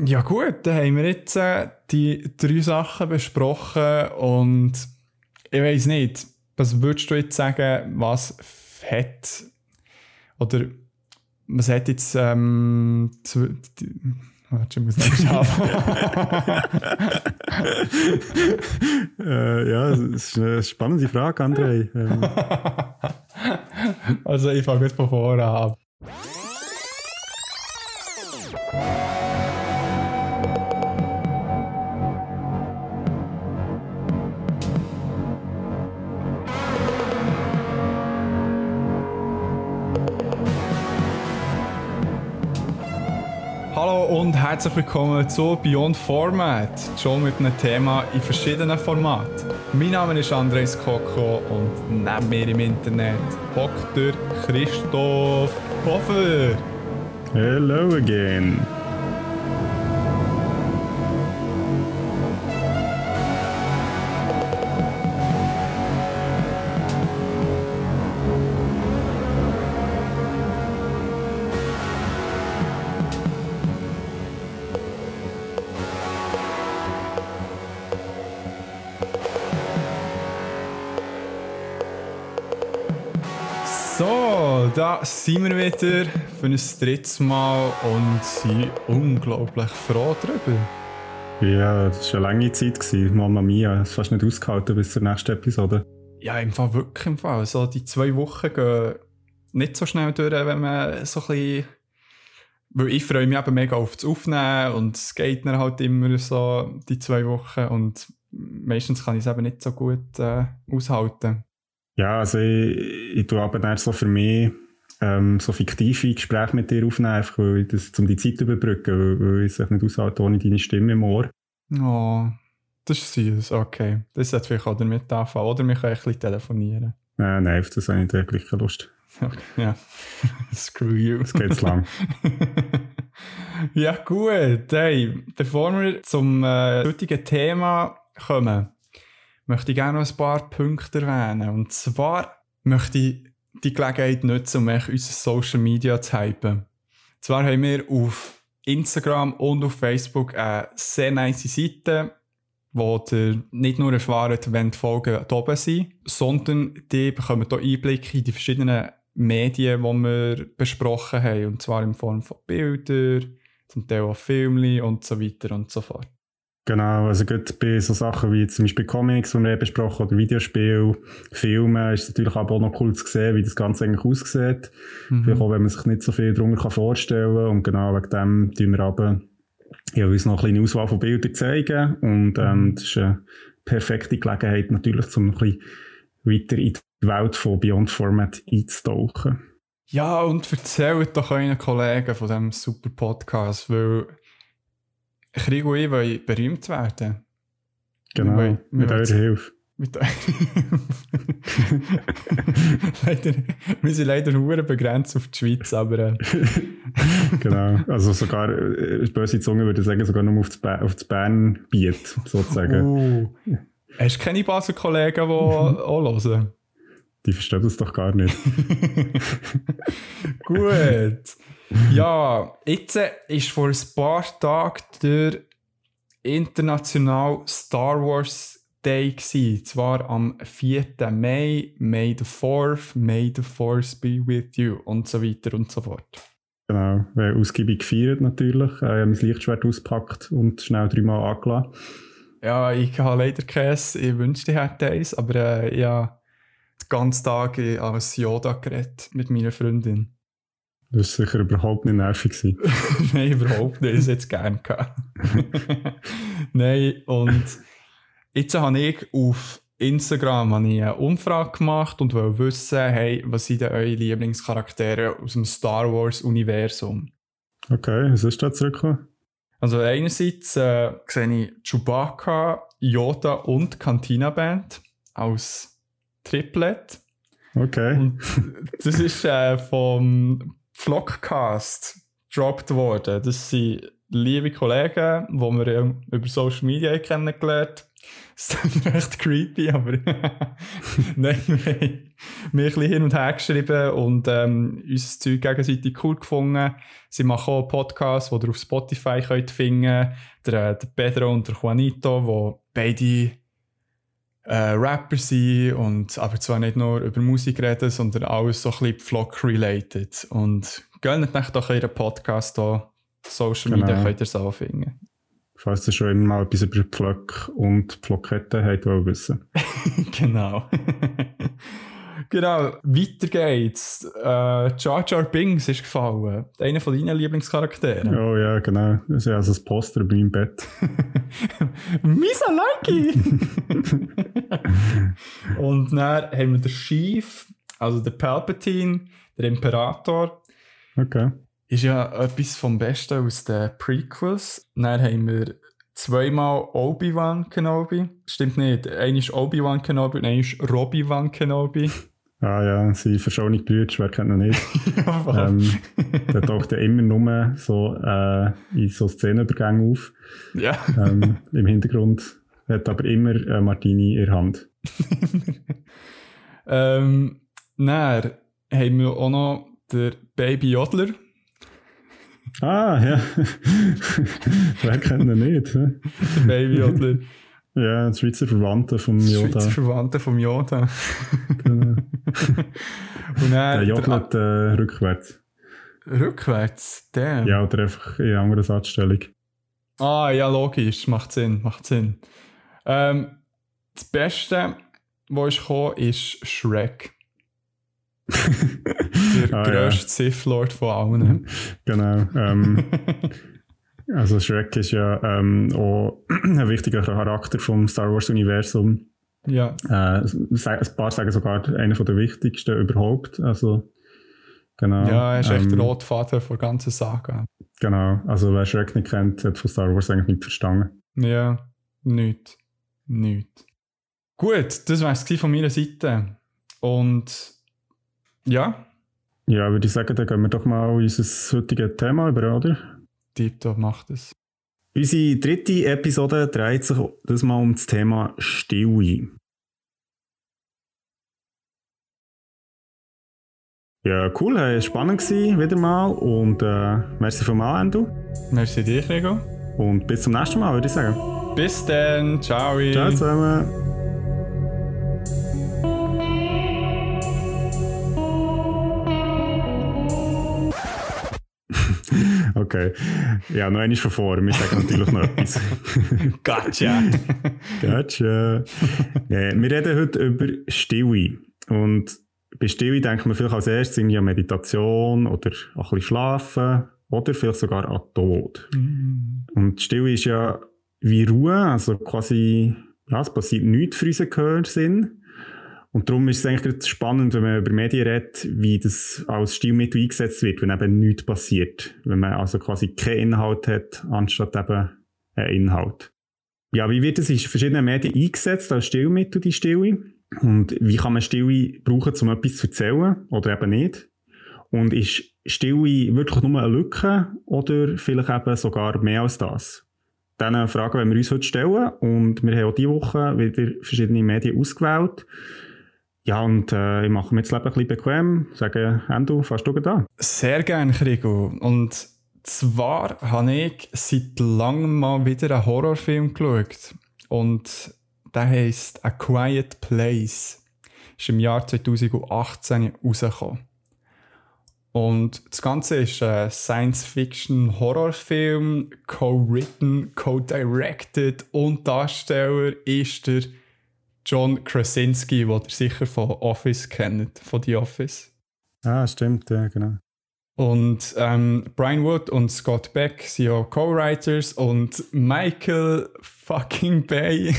Ja gut, dann haben wir jetzt die 3 Sachen besprochen und ich weiss nicht, was würdest du jetzt sagen, was hat oder was hat jetzt warte, ich muss nicht schaffen. Ja, das ist eine spannende Frage, André. Also ich fange jetzt von vorne an. Hallo und herzlich willkommen zu Beyond Format, schon mit einem Thema in verschiedenen Formaten. Mein Name ist Andres Koko und neben mir im Internet hockt der Christoph Hofer. Hello again. So, da sind wir wieder für ein drittes Mal und sind unglaublich froh darüber. Ja, das war eine lange Zeit. Mama Mia, das fast nicht ausgehalten bis zur nächsten Episode. Ja, im Fall wirklich im Fall. So, die 2 Wochen gehen nicht so schnell durch, wenn man so ein bisschen... Weil ich freue mich eben mega auf das Aufnehmen und es geht dann halt immer so die 2 Wochen und meistens kann ich es eben nicht so gut aushalten. Ja, also ich tue aber dann so für mich so fiktive Gespräche mit dir aufnehmen, einfach weil ich das, um die Zeit zu überbrücken, weil ich es nicht aushalte ohne deine Stimme im Ohr. Oh, das ist süß, okay. Das sollte vielleicht auch damit anfangen. Oder wir können ein bisschen telefonieren. Nein, auf das habe ich nicht wirklich keine Lust. Okay, ja. Screw you. Das geht zu lang. Ja gut, hey, bevor wir zum heutigen Thema kommen, möchte ich gerne noch ein paar Punkte erwähnen. Und zwar möchte ich die Gelegenheit nutzen, um unser Social Media zu hypen. Zwar haben wir auf Instagram und auf Facebook eine sehr nice Seite, wo ihr nicht nur erfahrt, wenn die Folgen da oben sind, sondern die bekommen hier Einblick in die verschiedenen Medien, die wir besprochen haben. Und zwar in Form von Bildern, zum Teil auch Filmen und so weiter und so fort. Genau, also gerade bei so Sachen wie zum Beispiel Comics, die wir besprochen oder Videospiele, Filme, ist es natürlich aber auch noch cool zu sehen, wie das Ganze eigentlich aussieht. Vielleicht auch, wenn man sich nicht so viel darunter vorstellen kann. Und genau wegen dem tun wir aber uns noch eine kleine Auswahl von Bildern zeigen. Und das ist eine perfekte Gelegenheit natürlich, um ein bisschen weiter in die Welt von Beyond Format einzutauchen. Ja, und erzählt doch euren Kollegen von diesem super Podcast, weil Krieg und ich wollen berühmt werden. Genau, mit eurer Hilfe. Leider, wir sind leider sehr begrenzt auf die Schweiz, aber... Genau, also sogar, böse Zunge würde sagen, sogar nur auf das Bernbiet, sozusagen. Hast du keine Basler Kollegen, die auch hören? Die verstehen das doch gar nicht. Gut. Ja, jetzt ist vor ein paar Tagen der internationale Star Wars Day gewesen. Zwar am 4. Mai, May the 4th, May the Force be with you und so weiter und so fort. Genau, ausgiebig gefeiert natürlich. Ich habe mein Lichtschwert ausgepackt und schnell 3-mal angelassen. Ja, ich habe leider keins. Ich wünschte, ich hätte eins, aber ja, den ganzen Tag als Yoda geredet mit meiner Freundin. Das war sicher überhaupt nicht nervig. Nein, überhaupt nicht. Das hätte ich gerne gehabt. Nein, und jetzt habe ich auf Instagram eine Umfrage gemacht und wollte wissen, hey, was sind denn eure Lieblingscharaktere aus dem Star Wars-Universum? Okay, was ist da zurückgekommen? Also einerseits sehe ich Chewbacca, Yoda und Cantina Band als Triplet. Okay. Und das ist vom Vlogcast gedroppt worden. Das sind liebe Kollegen, die wir über Social Media kennengelernt Das ist recht creepy, aber nein, wir haben ein bisschen hin und her geschrieben und unser Zeug gegenseitig cool gefunden. Sie machen auch einen Podcast, den ihr auf Spotify könnt finden könnt. Der Pedro und der Juanito, die beide Rapper sind und aber zwar nicht nur über Musik reden, sondern alles so ein bisschen Vlog-related. Und gönnt euch doch ihren Podcast hier. Social Media könnt ihr es auch finden. Falls ihr schon immer mal etwas über Pflöcke und Pflocketten habt, wollt wissen. Genau. Genau, weiter geht's. Jar Jar Binks ist gefallen. Einer von deinen Lieblingscharakteren. Oh ja, genau. Das ist ja also das Poster bei meinem Bett. Misalaki! Und dann haben wir den Chief, also den Palpatine, der Imperator. Okay. Ist ja etwas vom Besten aus den Prequels. Dann haben wir zweimal Obi-Wan Kenobi. Stimmt nicht. Einer ist Obi-Wan Kenobi und einer ist Robbie-Wan Kenobi. Ah ja, sie verschonigt Brüder, wer kennt ihn nicht. Der taucht ja immer nur so in so Szenenübergängen auf. Ja. Im Hintergrund hat aber immer Martini in der Hand. Dann haben wir auch noch den Baby Yoddler. Ah, ja. Wer kennt ihn nicht? Der Baby Yoddler. Ja, die Schweizer Verwandte vom Yoda. Schweizer Verwandte vom Yoda. Genau. Und der jodelt rückwärts. Rückwärts? Der? Ja, oder einfach in einer anderen Satzstellung. Ah, ja, logisch. Macht Sinn. Das Beste, was ist gekommen, ist Shrek. Der grösste Sith-Lord von allen. Genau. Also Shrek ist ja auch ein wichtiger Charakter vom Star Wars-Universum. Ja. Ein paar sagen sogar einer der wichtigsten überhaupt. Also, genau. Ja, er ist echt der Rotvater der ganzen Saga. Genau. Also wer Shrek nicht kennt, hat von Star Wars eigentlich nicht verstanden. Ja, nichts. Gut, das war es von meiner Seite. Und ja. Ja, würde ich sagen, dann gehen wir doch mal unser heutiges Thema über, oder? Tipptopp macht es. Unsere dritte Episode dreht sich das mal um das Thema Stille. Ja, cool, es war spannend gewesen, wieder mal. Und merci vielmals, Endo. Merci dir, Gregor. Und bis zum nächsten Mal, würde ich sagen. Bis dann, ciao. Ciao zusammen. Okay. Ja, noch einmal von vorne. Wir sagen natürlich noch etwas. Gotcha. Gotcha. Wir reden heute über Stille. Und bei Stille denkt man vielleicht als erstes irgendwie an Meditation oder auch ein bisschen Schlafen oder vielleicht sogar an Tod. Und Stille ist ja wie Ruhe, also quasi, ja, es passiert nichts für unseren Gehörsinn. Und darum ist es eigentlich spannend, wenn man über Medien redet, wie das als Stilmittel eingesetzt wird, wenn eben nichts passiert. Wenn man also quasi keinen Inhalt hat, anstatt eben einen Inhalt. Ja, wie wird es in verschiedenen Medien eingesetzt als Stilmittel, die Stille? Und wie kann man Stille brauchen, um etwas zu erzählen oder eben nicht? Und ist Stille wirklich nur eine Lücke oder vielleicht eben sogar mehr als das? Diese Fragen wollen wir uns heute stellen und wir haben auch diese Woche wieder verschiedene Medien ausgewählt. Ja, und ich mache mir das Leben ein bisschen bequem. Sage, Endo, fährst du da? Sehr gerne, Krigo. Und zwar habe ich seit langem mal wieder einen Horrorfilm geschaut. Und der heisst A Quiet Place. Ist im Jahr 2018 rausgekommen. Und das Ganze ist ein Science-Fiction-Horrorfilm, co-written, co-directed und Darsteller ist der John Krasinski, den ihr sicher von Office kennt, von The Office. Ah, stimmt, ja, genau. Und Brian Wood und Scott Beck sind ja Co-Writers und Michael fucking Bay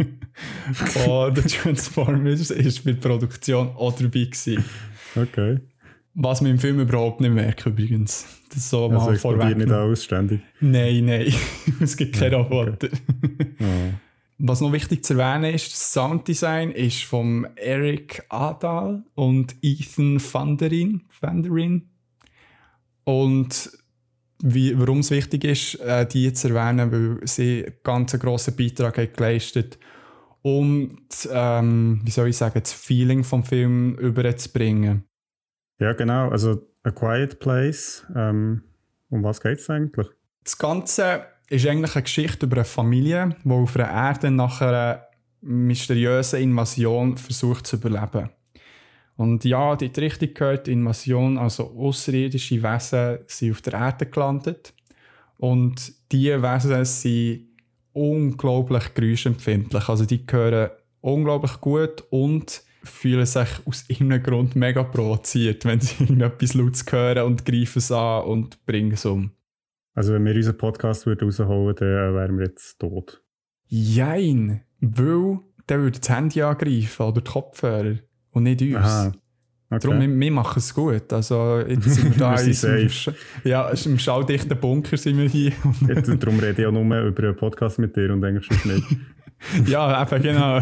von The Transformers ist bei der Produktion auch dabei gewesen. Okay. Was man im Film überhaupt nicht merkt übrigens. Das ist so also mal vorweg. Nicht alles ständig? Nein. Es gibt keine Roboter. Okay. Oh. Was noch wichtig zu erwähnen ist, das Sounddesign ist von Eric Adal und Ethan Van der Ryn. Und warum es wichtig ist, die zu erwähnen, weil sie einen ganz grossen Beitrag haben geleistet, um das Feeling vom Film überzubringen. Ja, genau. Also A Quiet Place. Um was geht es eigentlich? Das Ganze ist eigentlich eine Geschichte über eine Familie, die auf der Erde nach einer mysteriösen Invasion versucht zu überleben. Und ja, die hat richtig gehört, die Invasion, also außerirdische Wesen sind auf der Erde gelandet. Und diese Wesen sind unglaublich geräuschempfindlich. Also die hören unglaublich gut und fühlen sich aus irgendeinem Grund mega provoziert, wenn sie irgendetwas Lautes hören und greifen es an und bringen es um. Also wenn wir unseren Podcast rausholen, dann wären wir jetzt tot. Jein, weil der würde das Handy angreifen oder die Kopfhörer und nicht uns. Aha. Okay. Darum, wir machen es gut. Also jetzt sind wir da im schalldichten Bunker sind wir hier. Darum rede ich ja nur über einen Podcast mit dir und eigentlich schon nicht. Ja, eben, genau.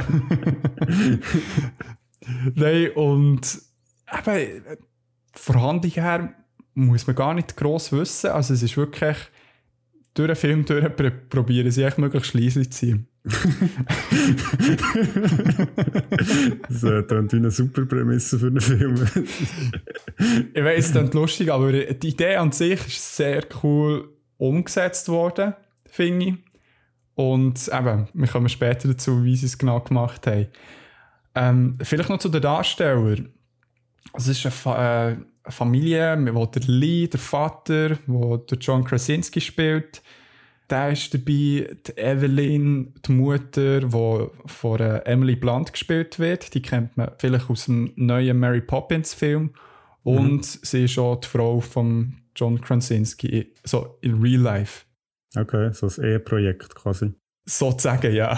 Nein, und eben, von Handlung her muss man gar nicht gross wissen. Also es ist wirklich durch den Film probieren sie echt möglichst schliesslich zu sein. Das klingt wie eine super Prämisse für einen Film. Ich weiss, es klingt lustig, aber die Idee an sich ist sehr cool umgesetzt worden, finde ich. Und eben, wir kommen später dazu, wie sie es genau gemacht haben. Vielleicht noch zu den Darstellern. Es ist eine Familie, wo der Lee, der Vater, wo der John Krasinski spielt. Der ist dabei, die Evelyn, die Mutter, die von Emily Blunt gespielt wird. Die kennt man vielleicht aus dem neuen Mary Poppins Film. Und sie ist auch die Frau von John Krasinski, so in Real Life. Okay, so ein Eheprojekt quasi. Sozusagen, ja.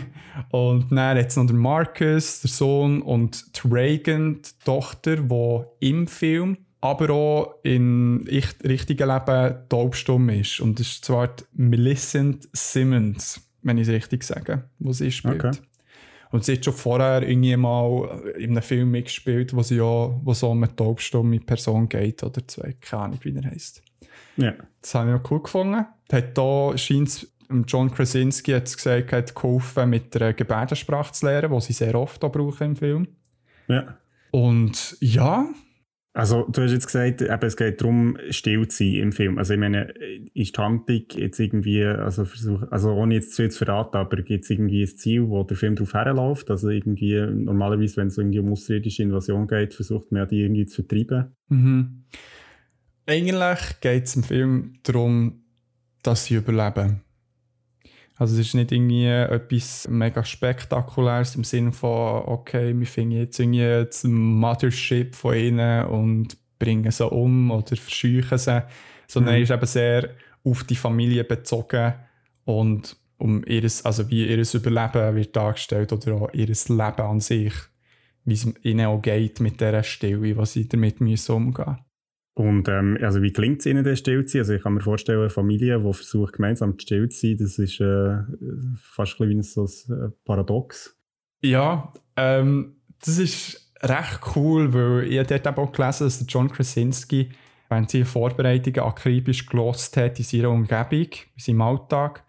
Und dann jetzt noch der Marcus, der Sohn, und die Reagan, die Tochter, die im Film, aber auch im richtigen Leben taubstumm ist. Und das ist zwar die Millicent Simmons, wenn ich es richtig sage, wo sie spielt. Okay. Und sie hat schon vorher irgendwie mal in einem Film mitgespielt, wo so um eine taubstumme Person geht, oder zwei, keine Ahnung, wie er heisst. Ja. Das habe ich auch cool gefunden. Da scheint es John Krasinski hat gesagt, hat geholfen, mit der Gebärdensprache zu lernen, die sie sehr oft auch brauchen im Film. Ja. Und ja. Also, du hast jetzt gesagt, es geht darum, still zu sein im Film. Also, ich meine, ist die Handlung jetzt irgendwie, also ohne jetzt zu verraten, aber gibt es irgendwie ein Ziel, wo der Film darauf herläuft? Also, irgendwie, normalerweise, wenn es irgendwie um außerirdische Invasion geht, versucht man ja die irgendwie zu vertreiben. Mhm. Eigentlich geht es im Film darum, dass sie überleben. Also es ist nicht irgendwie etwas mega Spektakuläres im Sinne von, okay, wir finden jetzt irgendwie das Mothership von ihnen und bringen sie um oder verscheuchen sie, sondern es ist eben sehr auf die Familie bezogen und um wie ihr Überleben wird dargestellt oder auch ihr Leben an sich, wie es ihnen auch geht mit dieser Stille, was sie damit umgehen müssen. Und also wie gelingt es ihnen, still zu sein? Also ich kann mir vorstellen, eine Familie, die versucht, gemeinsam still zu sein, das ist fast ein bisschen wie ein Paradox. Ja, das ist recht cool, weil ich dort auch gelesen, dass John Krasinski, während seine Vorbereitungen akribisch gehört hat in seiner Umgebung, in seinem Alltag,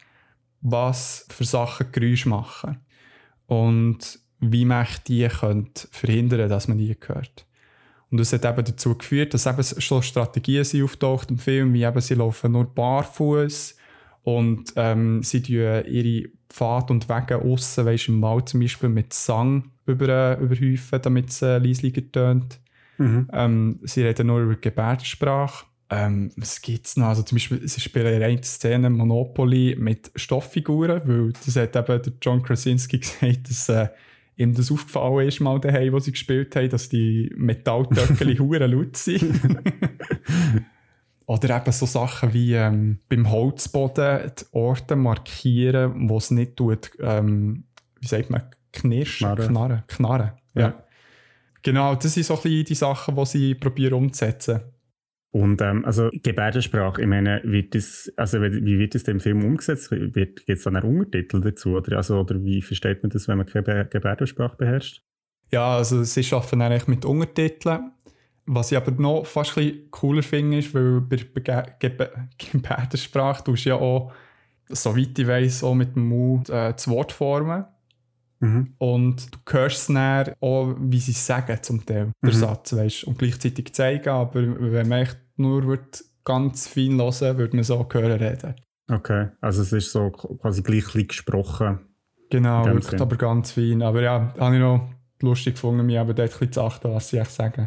was für Sachen Geräusche machen. Und wie man die verhindern könnte, dass man die hört. Und das hat eben dazu geführt, dass eben schon Strategien sind auftaucht im Film, wie eben sie laufen nur barfuß und sie tun ihre Pfade und Wege aussen, weisst, im Wald zum Beispiel mit Sang überhäufen, damit es leislicher tönt. Sie reden nur über Gebärdensprache. Was gibt es noch? Also zum Beispiel, sie spielen in einer Szene Monopoly mit Stofffiguren, weil das hat eben der John Krasinski gesagt, dass ihm das aufgefallen ist, mal daheim, wo sie gespielt haben, dass die Metalltöckchen hure laut sind. Oder eben so Sachen wie beim Holzboden die Orte markieren, wo es nicht tut, wie sagt man, knarren. Ja. Genau, das sind so ein bisschen die Sachen, die sie probieren umzusetzen. Und also Gebärdensprache, ich meine, wie wird das im Film umgesetzt? Gibt es dann einen Untertitel dazu? Oder wie versteht man das, wenn man keine Gebärdensprache beherrscht? Ja, also sie arbeiten eigentlich mit Untertiteln. Was ich aber noch fast ein bisschen cooler finde, ist, weil bei Gebärdensprache tust du ja auch, soweit ich weiss, auch mit dem Mund das Wort formen. Und du hörst es dann auch, wie sie es sagen zum Teil, der Satz, weißt, und gleichzeitig zeigen, aber wenn man echt nur ganz fein hören würde man so hören reden. Okay, also es ist so quasi gleich gesprochen. Genau, wirklich, aber ganz fein. Aber ja, habe ich noch lustig gefunden, mich aber dort ein bisschen zu achten, was sie echt sagen.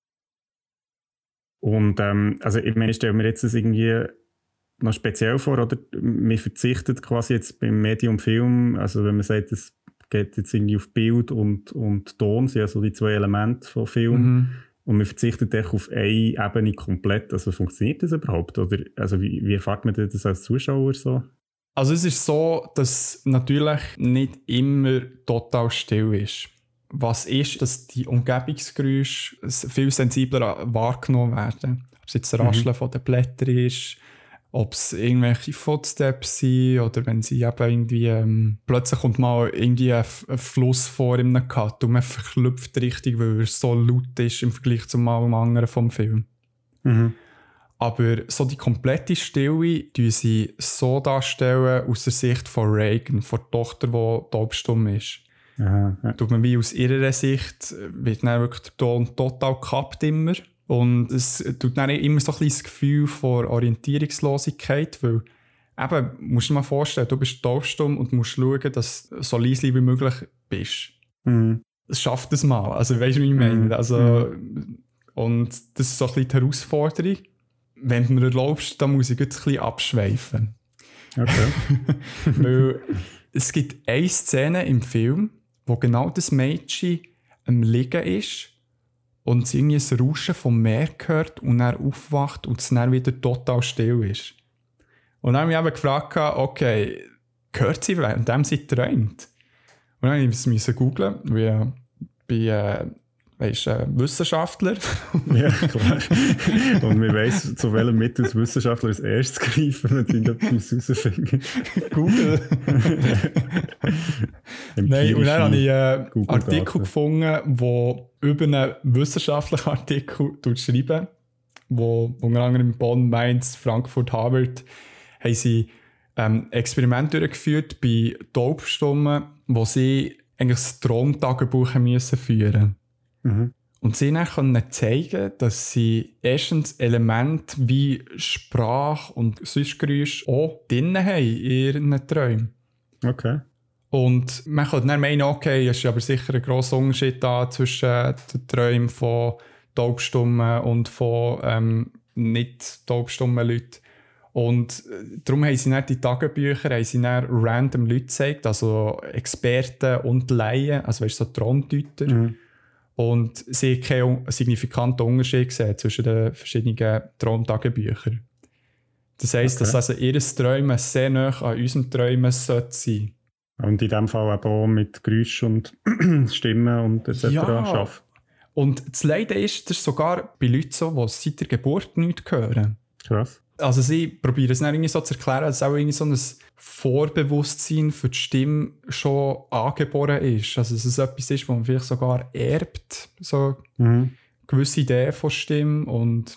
Und also ich meine, stellen wir jetzt das irgendwie noch speziell vor, oder man verzichtet quasi jetzt beim Medium Film, also wenn man sagt, es geht jetzt irgendwie auf Bild und Ton, sind also die zwei Elemente von Film, und man verzichtet echt auf eine Ebene komplett. Also funktioniert das überhaupt? Oder also wie erfährt man das als Zuschauer so? Also es ist so, dass natürlich nicht immer total still ist. Was ist, dass die Umgebungsgeräusche viel sensibler wahrgenommen werden. Ob es jetzt das Rascheln von den Blättern ist, ob es irgendwelche Footsteps sind oder wenn sie eben irgendwie plötzlich kommt mal irgendwie ein Fluss vor in einem Cut und man verklüpft richtig, weil er so laut ist im Vergleich zum anderen vom Film. Aber so die komplette Stille die sie so darstellen aus der Sicht von Reagan, von der Tochter, die taubstumm ist. Ja. Tut man wie aus ihrer Sicht, wird dann wirklich der Ton total gekappt immer. Und es tut dann immer so ein bisschen das Gefühl von Orientierungslosigkeit, weil eben, musst du dir mal vorstellen, du bist taubstumm und musst schauen, dass du so leise wie möglich bist. Es schafft es mal, also weißt du, wie ich meine? Also, und das ist so ein bisschen die Herausforderung. Wenn du mir erlaubst, dann muss ich jetzt ein bisschen abschweifen. Okay. Weil es gibt eine Szene im Film, wo genau das Mädchen am Liegen ist und sie irgendwie das Rauschen vom Meer hört und dann aufwacht und es dann wieder total still ist. Und dann habe ich mich eben gefragt, okay, hört sie, während sie träumt? Und dann musste ich es googeln, weil ich bin Wissenschaftler. Ja, klar. Und man weiss, zu welchem Mittel als Wissenschaftler als erstes greifen, wenn sie etwas herausfinden. Google. Nein, und dann habe ich einen Artikel gefunden, der über einen wissenschaftlichen Artikel schreibt, wo unter anderem in Bonn, Mainz, Frankfurt, Harvard haben sie Experimente durchgeführt bei Taubstummen, wo sie eigentlich das Traumtagebuch müssen führen. Und sie konnten zeigen, dass sie erstens Elemente wie Sprache und Geräusche auch drin haben in ihren Träumen. Okay. Und man könnte dann meinen, okay, es ist aber sicher ein grosser Unterschied da zwischen den Träumen von taubstummen und von nicht taubstummen Leuten. Und darum haben sie dann die Tagebücher random Leute gezeigt, also Experten und Laien, also weißt du, so Traumdeuter. Und sie haben keinen signifikanten Unterschied gesehen zwischen den verschiedenen Traumtagebüchern. Das heisst, dass also ihr Träumen sehr nah an unserem Träumen sein sollte. Und in diesem Fall auch mit Geräuschen und Stimmen und etc. arbeiten. Und das Leiden ist, das ist sogar bei Leuten so, die seit der Geburt nichts hören. Krass. Also sie probieren es dann irgendwie so zu erklären, dass auch irgendwie so ein Vorbewusstsein für die Stimme schon angeboren ist. Also dass es etwas ist, was man vielleicht sogar erbt, so gewisse Ideen von Stimme. Und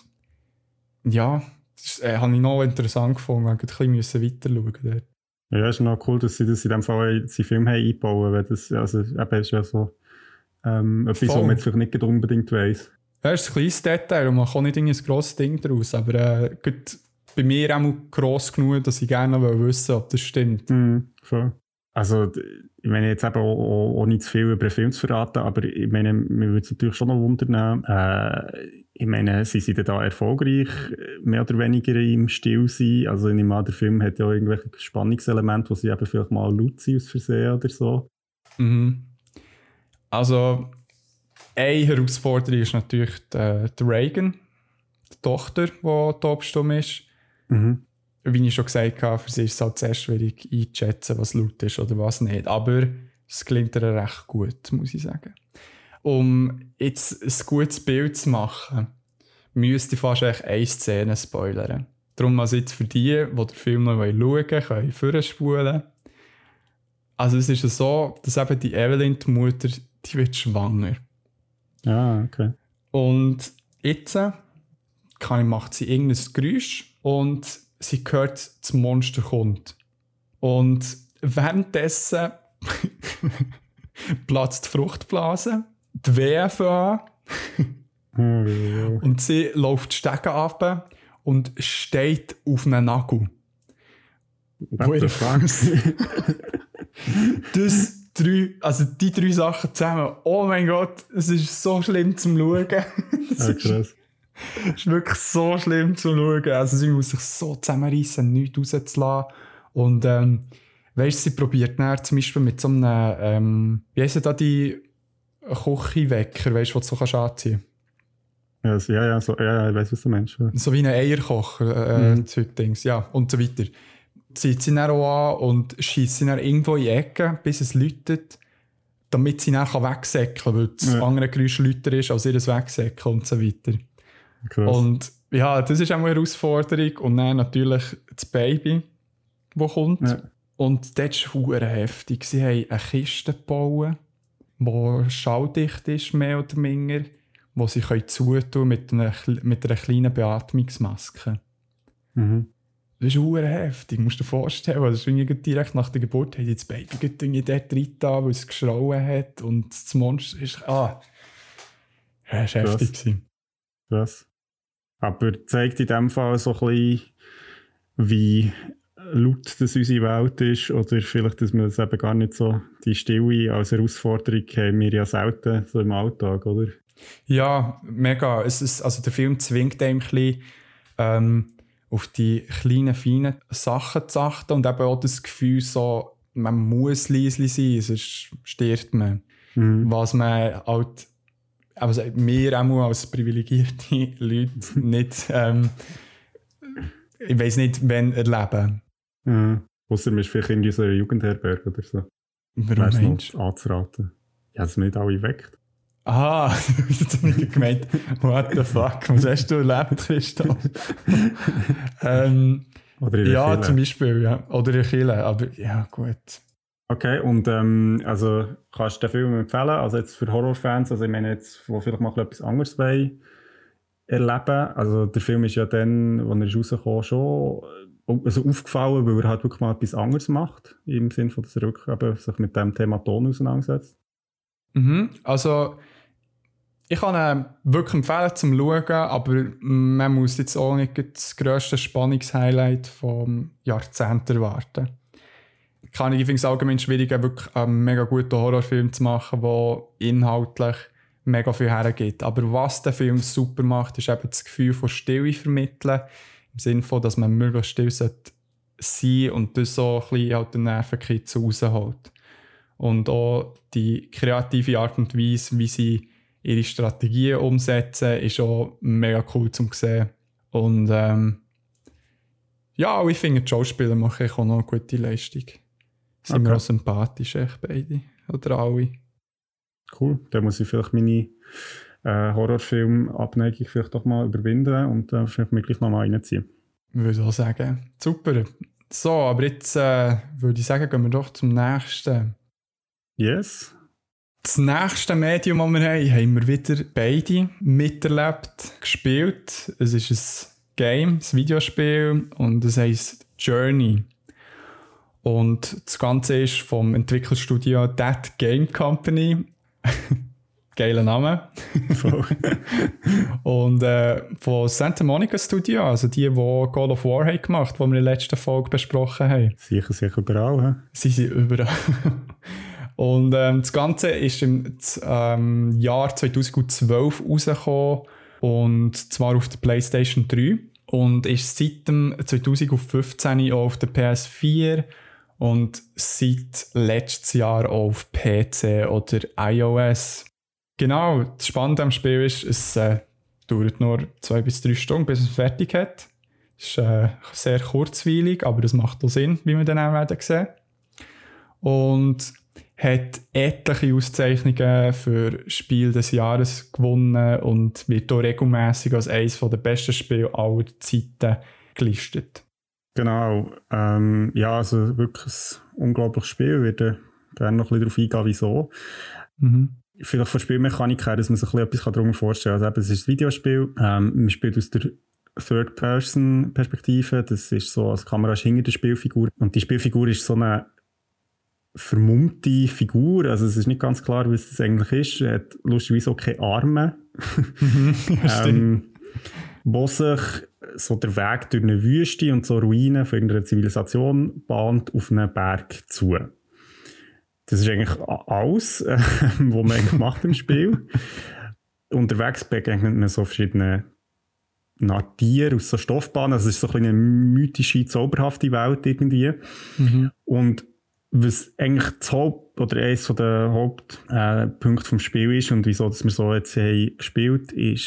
ja, das habe ich noch interessant gefunden, weil ich ein bisschen weiter schauen musste. Ja, es ist noch cool, dass sie das in dem Fall in den Film einbauen, weil das also, eben ist ja so etwas, was man jetzt vielleicht nicht unbedingt weiss. Ja, das ist ein kleines Detail und man kann nicht ein grosses Ding daraus, aber bei mir auch gross genug, dass ich gerne wissen will, ob das stimmt. Voll. Also, ich meine, jetzt eben auch nicht zu viel über den Film zu verraten, aber ich meine, mir würde es natürlich schon noch wundern. Ich meine, sie sind da erfolgreich, mehr oder weniger im Stillsein. Also, ich nehme an, der Film hat ja irgendwelche Spannungselemente, wo sie eben vielleicht mal laut sind aus Versehen oder so. Also, eine Herausforderung ist natürlich die Reagan, die Tochter, die taubstumm ist. Wie ich schon gesagt habe, für sie ist es halt sehr schwierig einzuschätzen, was laut ist oder was nicht. Aber es gelingt ihr recht gut, muss ich sagen. Um jetzt ein gutes Bild zu machen, müsste ich fast eine Szene spoilern. Darum also jetzt für die den Film noch schauen wollen, können vorspulen. Also es ist so, dass eben die Evelyn, die Mutter, die wird schwanger. Ah, okay. Und jetzt macht sie irgendein Geräusch und sie hört, das Monster kommt. Und währenddessen platzt die Fruchtblase, die Wehen fangen an und sie läuft die Stege runter und steht auf einem Nagel. What the fuck? Die drei Sachen zusammen, oh mein Gott, es ist so schlimm zum Schauen. Krass. Es ist wirklich so schlimm zu schauen. Also sie muss sich so zusammenreissen, nichts rauszulassen. Und weißt du, sie probiert dann zum Beispiel mit so einem, wie heissen da die Kochwecker, weißt du, was du so anziehen kannst? Ich weiss, was du meinst. Ja. So wie ein Eierkocher, Zeugdings, ja, und so weiter. Zieht sie dann auch an und schiesst sie dann irgendwo in die Ecke, bis es läutet, damit sie dann wegsäckeln kann, weil das andere Geräusch lauter ist als ihr Wegsäckeln und so weiter. Krass. Und ja, das ist auch eine Herausforderung. Und dann natürlich das Baby, das kommt. Ja. Und das ist verdammt heftig. Sie haben eine Kiste gebaut, die schalldicht ist, mehr oder weniger, die sie zutun mit einer kleinen Beatmungsmaske. Mhm. Das ist verdammt heftig, musst du dir vorstellen. Das ist direkt nach der Geburt haben sie das Baby dort reingetan, weil es geschrauen hat. Und das Monster ist... das war heftig. Krass. Aber zeigt in dem Fall so ein bisschen, wie laut das unsere Welt ist, oder vielleicht, dass wir das eben gar nicht so, die Stille als Herausforderung haben wir ja selten so im Alltag, oder? Ja, mega. Also der Film zwingt einem ein bisschen, auf die kleinen, feinen Sachen zu achten und eben auch das Gefühl, so, man muss leise sein, sonst stirbt man. Mhm. Was man halt, also wir auch als privilegierte Leute nicht, ich weiss nicht, wann erleben. Mhm. Ausser man ist vielleicht in unserer Jugendherberge oder so. Warum meinst du? Anzuraten. Ja, dass man nicht alle weckt. Aha, jetzt habe ich gemeint, what the fuck, was hast du erlebt, Christoph? Oder in der ja, Kirche. Zum Beispiel, ja. Oder in Kirche, aber ja, gut. Okay, und also kannst du den Film empfehlen? Also jetzt für Horrorfans, also ich meine jetzt, die vielleicht mal etwas anderes wollen erleben. Also der Film ist ja dann, als er rauskam, schon also aufgefallen, weil er halt wirklich mal etwas anderes macht, im Sinne von, dass er wirklich sich mit dem Thema Ton auseinandersetzt. Mhm, also ich kann ihn wirklich empfehlen zum Schauen, aber man muss jetzt auch nicht das grösste Spannungshighlight vom Jahrzehnt erwarten. Kann ich finde es allgemein schwierig, wirklich einen mega guten Horrorfilm zu machen, der inhaltlich mega viel hergibt. Aber was der Film super macht, ist eben das Gefühl von Stille vermitteln, im Sinne von, dass man möglichst still sein sollte und das so ein bisschen halt den Nervenkitzel rausholt. Und auch die kreative Art und Weise, wie sie ihre Strategien umsetzen, ist auch mega cool zu sehen. Und ja, ich finde, die Schauspieler machen auch noch eine gute Leistung. Sind mir auch sympathisch, echt beide. Oder alle. Cool, dann muss ich vielleicht meine Horrorfilm-Abneigung vielleicht doch mal überwinden und vielleicht mir gleich noch mal reinziehen. Würde ich auch sagen. Super. So, aber jetzt würde ich sagen, gehen wir doch zum nächsten. Yes. Das nächste Medium, das wir haben wir wieder beide miterlebt, gespielt. Es ist ein Game, ein Videospiel und es heisst Journey. Und das Ganze ist vom Entwicklerstudio That Game Company. Geiler Name. Und von Santa Monica Studio, also die God of War haben gemacht, die wir in der letzten Folge besprochen haben. Sicher überall, hä? Sie sind überall. Und das Ganze ist im Jahr 2012 rausgekommen, und zwar auf der PlayStation 3 und ist seit dem 2015 auch auf der PS4 und seit letztes Jahr auch auf PC oder iOS. Genau, das Spannende am Spiel ist, es dauert nur 2 bis 3 Stunden, bis es fertig hat. Es ist sehr kurzweilig, aber das macht auch Sinn, wie wir dann auch werden sehen. Und hat etliche Auszeichnungen für Spiel des Jahres gewonnen und wird auch regelmässig als eines der besten Spiele aller Zeiten gelistet. Genau. Ja, also wirklich ein unglaubliches Spiel. Ich werde gerne noch ein bisschen darauf eingehen, wieso. Mhm. vielleicht von Spielmechanik her, dass man sich etwas darunter vorstellen kann. Also eben, es ist ein Videospiel, man spielt aus der Third-Person-Perspektive, das ist so, also die Kamera ist hinter der Spielfigur und die Spielfigur ist so eine vermummte Figur, also es ist nicht ganz klar, was das eigentlich ist, er hat lustigerweise auch keine Arme, wo sich so der Weg durch eine Wüste und so Ruinen von irgendeiner Zivilisation bahnt auf einen Berg zu. Das ist eigentlich alles, was man gemacht im Spiel. Unterwegs begegnet man so verschiedene Tiere aus so Stoffbahnen. Also es ist so eine mythische, zauberhafte Welt irgendwie. Und was eigentlich eines der Hauptpunkte vom Spiel ist und wieso dass wir so jetzt haben gespielt, ist,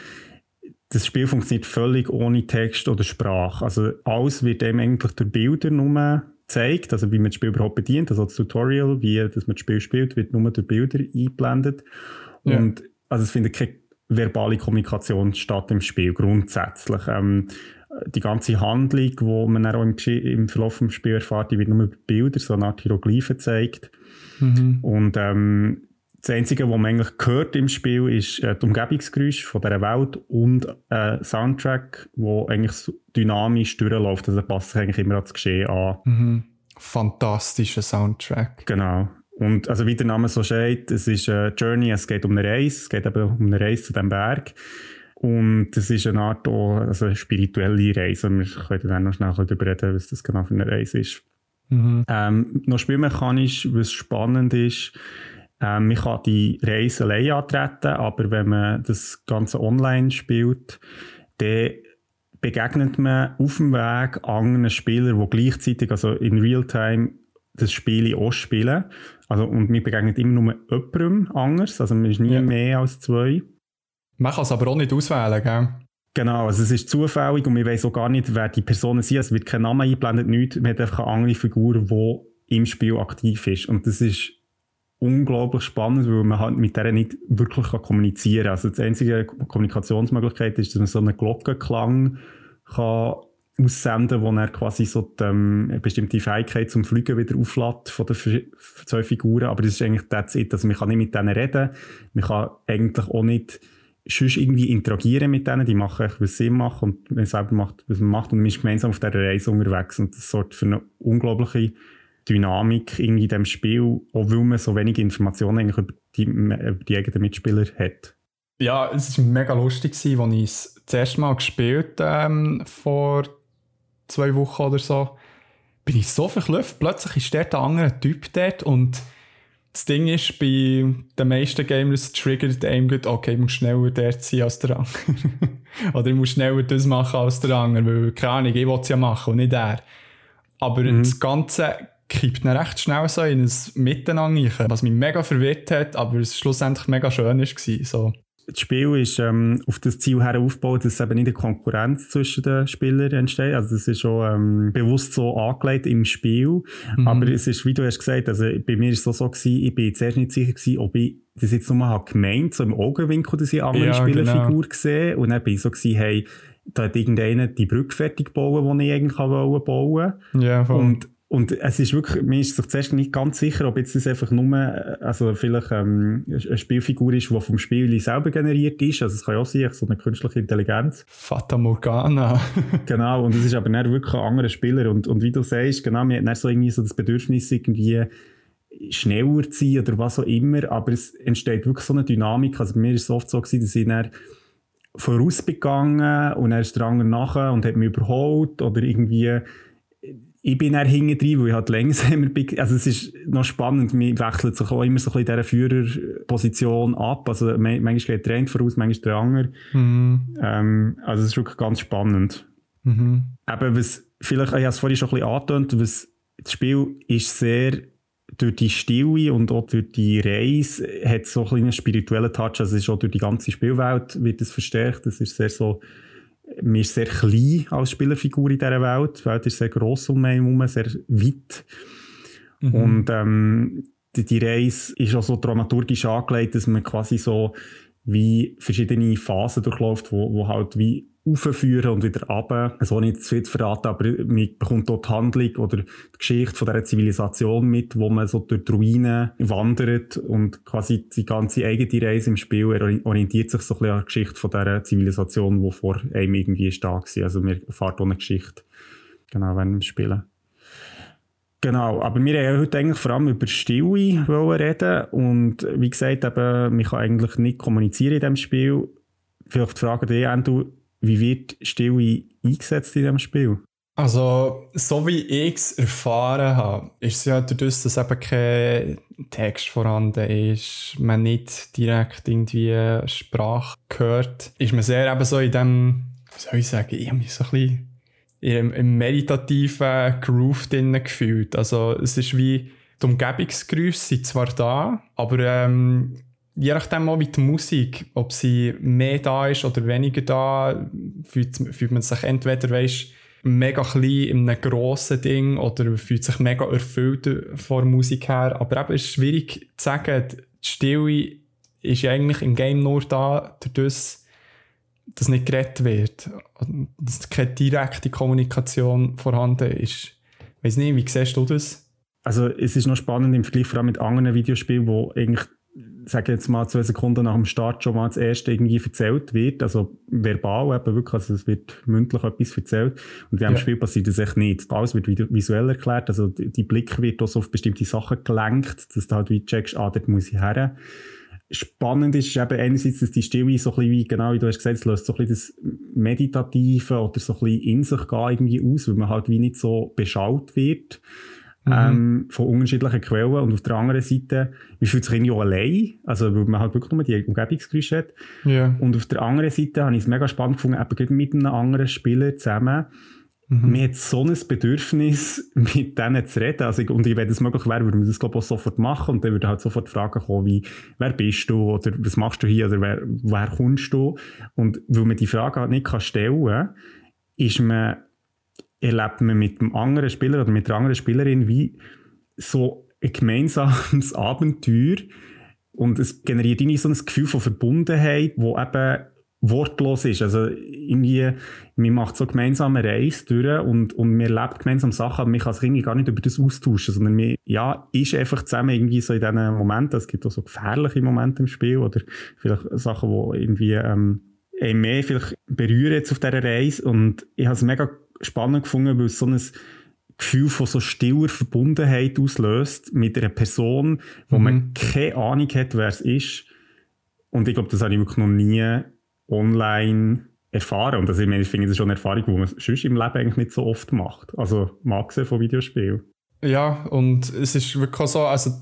das Spiel funktioniert völlig ohne Text oder Sprache. Also alles wird eben eigentlich durch Bilder nur gezeigt, also wie man das Spiel überhaupt bedient, also das Tutorial, wie dass man das Spiel spielt, wird nur durch Bilder eingeblendet. Ja. Und also es findet keine verbale Kommunikation statt im Spiel, grundsätzlich. Die ganze Handlung, die man dann auch im Verlauf des Spiels erfährt, die wird nur über Bilder, so eine Art Hieroglyphen gezeigt. Und das Einzige, was man eigentlich hört im Spiel, ist die Umgebungsgeräusche von dieser Welt und ein Soundtrack, der eigentlich dynamisch durchläuft. Also passt sich eigentlich immer an das Geschehen an. Fantastischer Soundtrack. Genau. Und also wie der Name so steht, es ist eine Journey, es geht um eine Reise, es geht eben um eine Reise zu diesem Berg. Und es ist eine Art also eine spirituelle Reise. Wir können dann noch schnell darüber reden, was das genau für eine Reise ist. Noch spielmechanisch, was spannend ist, man kann die Reise allein antreten, aber wenn man das Ganze online spielt, dann begegnet man auf dem Weg anderen Spielern, die gleichzeitig, also in Realtime, das Spiel auch spielen. Also, und man begegnet immer nur jemandem anders, also man ist nie mehr als 2. Man kann es aber auch nicht auswählen, gell? Genau, also es ist zufällig und man weiss auch gar nicht, wer die Personen sind. Es wird kein Name eingeblendet, nichts. Man hat einfach eine andere Figur, die im Spiel aktiv ist. Und das ist unglaublich spannend, weil man halt mit der nicht wirklich kommunizieren kann. Also die einzige Kommunikationsmöglichkeit ist, dass man so einen Glockenklang kann aussenden, wo er quasi so eine bestimmte Fähigkeit zum Fliegen wieder auflädt von den 2 Figuren. Aber das ist eigentlich that's it. Also man kann nicht mit denen reden. Man kann eigentlich auch nicht sonst irgendwie interagieren mit denen. Die machen echt, was sie machen und man selber macht, was man macht. Und man ist gemeinsam auf dieser Reise unterwegs. Und das sorgt für eine unglaubliche Dynamik irgendwie in diesem Spiel, auch weil man so wenige Informationen eigentlich über die eigenen Mitspieler hat. Ja, es war mega lustig, als ich es das erste Mal gespielt vor 2 Wochen oder so. Bin ich so verklüpft. Plötzlich ist dort ein anderer Typ dort und das Ding ist, bei den meisten Gamers triggert einem gut, okay, ich muss schneller dort sein als der andere. Oder ich muss schneller das machen als der andere, weil, keine Ahnung, ich will es ja machen und nicht er. Aber das Ganze kippt dann recht schnell so in ein Miteinander rein, was mich mega verwirrt hat, aber es schlussendlich mega schön war. So. Das Spiel ist auf das Ziel her aufgebaut, dass eben nicht eine Konkurrenz zwischen den Spielern entsteht. Also das ist schon bewusst so angelegt im Spiel. Aber es ist, wie du hast gesagt, also bei mir war es so gewesen, ich bin zuerst nicht sicher gewesen, ob ich das jetzt nochmal gemeint, so im Augenwinkel, dass ich eine andere Spielerfigur gesehen. Und dann bin ich so gewesen, hey, da hat irgendeiner die Brücke fertig gebaut, die ich eigentlich bauen wollte. Ja, voll. Und es ist wirklich, mir ist sich zuerst nicht ganz sicher, ob jetzt das einfach nur, also vielleicht eine Spielfigur ist, die vom Spiel selber generiert ist. Also es kann ja auch sein, so eine künstliche Intelligenz. Fata Morgana. Genau, und es ist aber nicht wirklich ein anderer Spieler. Und wie du sagst, genau, mir hat nicht so irgendwie so das Bedürfnis, irgendwie schneller zu sein oder was auch immer, aber es entsteht wirklich so eine Dynamik. Also bei mir ist es oft so gewesen, dass ich dann vorausgegangen und dann ist der andere nachher und hat mich überholt oder irgendwie ich bin dann hinten drin, weil ich halt langsamer bin. Also es ist noch spannend, man wechselt sich auch immer so ein bisschen in dieser Führerposition ab. Also manchmal geht der eine voraus, manchmal der andere. Also es ist wirklich ganz spannend. Eben, was vielleicht, ich habe es vorhin schon ein bisschen angetönt, das Spiel ist sehr durch die Stille und auch durch die Reise hat so ein einen spirituellen Touch. Also es ist auch durch die ganze Spielwelt wird es verstärkt. Es ist sehr so, man ist sehr klein als Spielerfigur in dieser Welt. Die Welt ist sehr gross um mich herum, sehr weit. Und die Reise ist auch so dramaturgisch angelegt, dass man quasi so wie verschiedene Phasen durchläuft, wo halt wie raufführen und wieder runter. Also nicht zu viel zu verraten, aber man bekommt dort die Handlung oder die Geschichte von dieser Zivilisation mit, wo man so durch die Ruinen wandert und quasi die ganze eigene Reise im Spiel orientiert sich so ein bisschen an der Geschichte von dieser Zivilisation, die vor einem irgendwie stark war. Also man erfährt auch eine Geschichte, genau, während dem Spielen. Genau, aber wir wollten heute eigentlich vor allem über Stille reden und wie gesagt, eben, man kann eigentlich nicht kommunizieren in diesem Spiel. Vielleicht die Frage an dich, Andrew, wie wird Stille eingesetzt in diesem Spiel? Also, so wie ich es erfahren habe, ist es ja dadurch, dass eben kein Text vorhanden ist, man nicht direkt irgendwie Sprache hört, ist man sehr eben so in dem, wie soll ich sagen, ich habe mich so ein bisschen im meditativen Groove drin gefühlt. Also, es ist wie, die Umgebungsgeräusche sind zwar da, aber je nachdem auch wie die Musik, ob sie mehr da ist oder weniger da, fühlt man sich entweder, weisst, mega klein in einem grossen Ding oder fühlt sich mega erfüllt von der Musik her. Aber eben ist es schwierig zu sagen, die Stille ist ja eigentlich im Game nur da, dadurch, dass nicht geredet wird, dass keine direkte Kommunikation vorhanden ist. Ich weiss nicht, wie siehst du das? Also es ist noch spannend im Vergleich vor allem mit anderen Videospielen, wo eigentlich, sage jetzt mal 2 Sekunden nach dem Start schon mal das erste irgendwie erzählt wird, also verbal eben wirklich, also es wird mündlich etwas erzählt und in diesem Spiel passiert das echt nicht. Alles wird visuell erklärt, also die Blick wird auch so auf bestimmte Sachen gelenkt, dass du halt wie checkst, dort muss ich her. Spannend ist eben einerseits, dass die Stille so ein bisschen wie, genau wie du hast gesagt, es löst so ein bisschen das Meditative oder so ein bisschen in sich gehen irgendwie aus, weil man halt wie nicht so beschaut wird. Von unterschiedlichen Quellen und auf der anderen Seite, man fühlt sich irgendwie auch allein, also weil man halt wirklich nur die Umgebungsgeräusche hat. Yeah. Und auf der anderen Seite habe ich es mega spannend gefunden, eben mit einem anderen Spieler zusammen. Man hat so ein Bedürfnis, mit denen zu reden. Also, und wenn es möglich wäre, würde man das, glaube ich, auch sofort machen. Und dann würde halt sofort Fragen kommen, wie, wer bist du? Oder was machst du hier? Oder woher kommst du? Und weil man die Frage halt nicht stellen kann, erlebt man mit dem anderen Spieler oder mit der anderen Spielerin wie so ein gemeinsames Abenteuer. Und es generiert irgendwie so ein Gefühl von Verbundenheit, wo eben wortlos ist. Also irgendwie, man macht so gemeinsame Reise durch und man erlebt gemeinsam Sachen, aber man kann sich irgendwie gar nicht über das austauschen, sondern man ist einfach zusammen irgendwie so in diesen Momenten. Es gibt auch so gefährliche Momente im Spiel oder vielleicht Sachen, die irgendwie einen mehr vielleicht berühren jetzt auf dieser Reise. Und ich habe es mega spannend gefunden, weil es so ein Gefühl von so stiller Verbundenheit auslöst mit einer Person, wo man keine Ahnung hat, wer es ist. Und ich glaube, das habe ich wirklich noch nie online erfahren. Und also, ich finde, das ist schon eine Erfahrung, die man sonst im Leben eigentlich nicht so oft macht. Also mal gesehen von Videospielen. Ja, und es ist wirklich so, also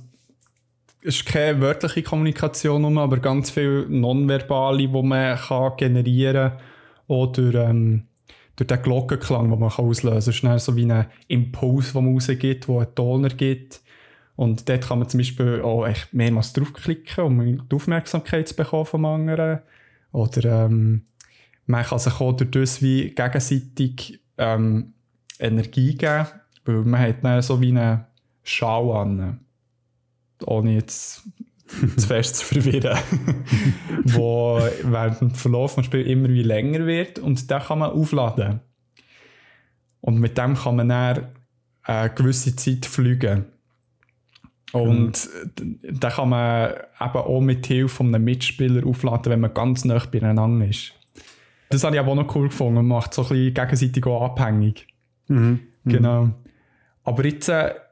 es ist keine wörtliche Kommunikation, aber ganz viel Nonverbale, die man kann generieren kann. Oder durch den Glockenklang, den man auslösen kann. Es ist dann so wie ein Impuls, den man rausgibt, der einen Ton ergibt. Und dort kann man zum Beispiel auch echt mehrmals draufklicken, um die Aufmerksamkeit zu bekommen vom anderen. Oder man kann sich auch durch das wie gegenseitig Energie geben, weil man hat dann so wie einen Schal an, ohne jetzt zu fest zu verwirren, wo während dem Verlauf des Spiels immer wie länger wird und den kann man aufladen. Und mit dem kann man dann eine gewisse Zeit fliegen. Und den kann man eben auch mit Hilfe eines Mitspielers aufladen, wenn man ganz nah beieinander ist. Das habe ich aber auch noch cool gefunden. Man macht so ein bisschen gegenseitig auch abhängig. Genau. Aber jetzt